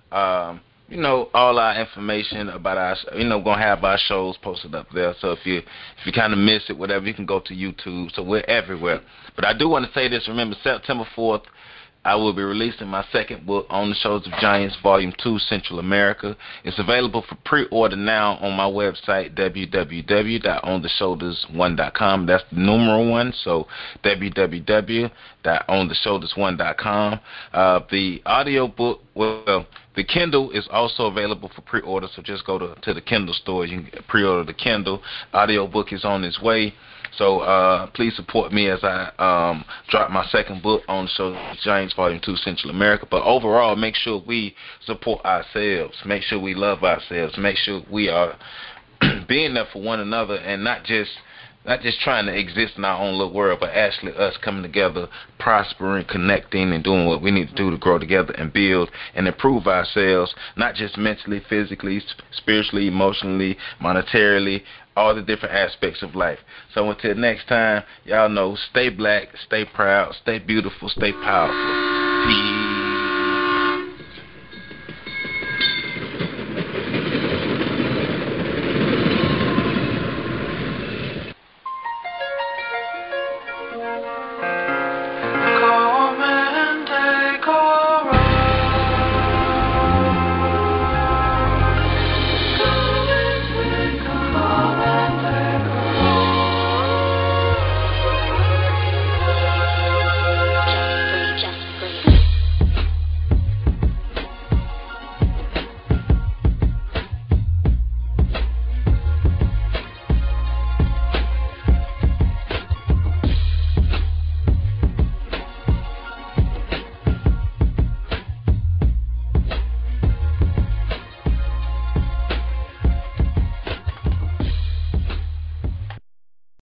S1: All our information about our, gonna have our shows posted up there. So if you kind of miss it, whatever, you can go to YouTube. So we're everywhere. But I do want to say this. Remember, September 4th. I will be releasing my second book, On the Shoulders of Giants, Volume 2, Central America. It's available for pre-order now on my website, www.ontheshoulders1.com. That's the numeral 1, so www.ontheshoulders1.com. The audio book, the Kindle is also available for pre-order, so just go to the Kindle store. You can pre-order the Kindle. Audio book is on its way. So please support me as I drop my second book, On the Shoulders of Giants, Volume 2, Central America. But overall, make sure we support ourselves. Make sure we love ourselves. Make sure we are being there for one another and not just trying to exist in our own little world, but actually us coming together, prospering, connecting, and doing what we need to do to grow together and build and improve ourselves, not just mentally, physically, spiritually, emotionally, monetarily, all the different aspects of life. So until next time, y'all know, stay black, stay proud, stay beautiful, stay powerful. Peace.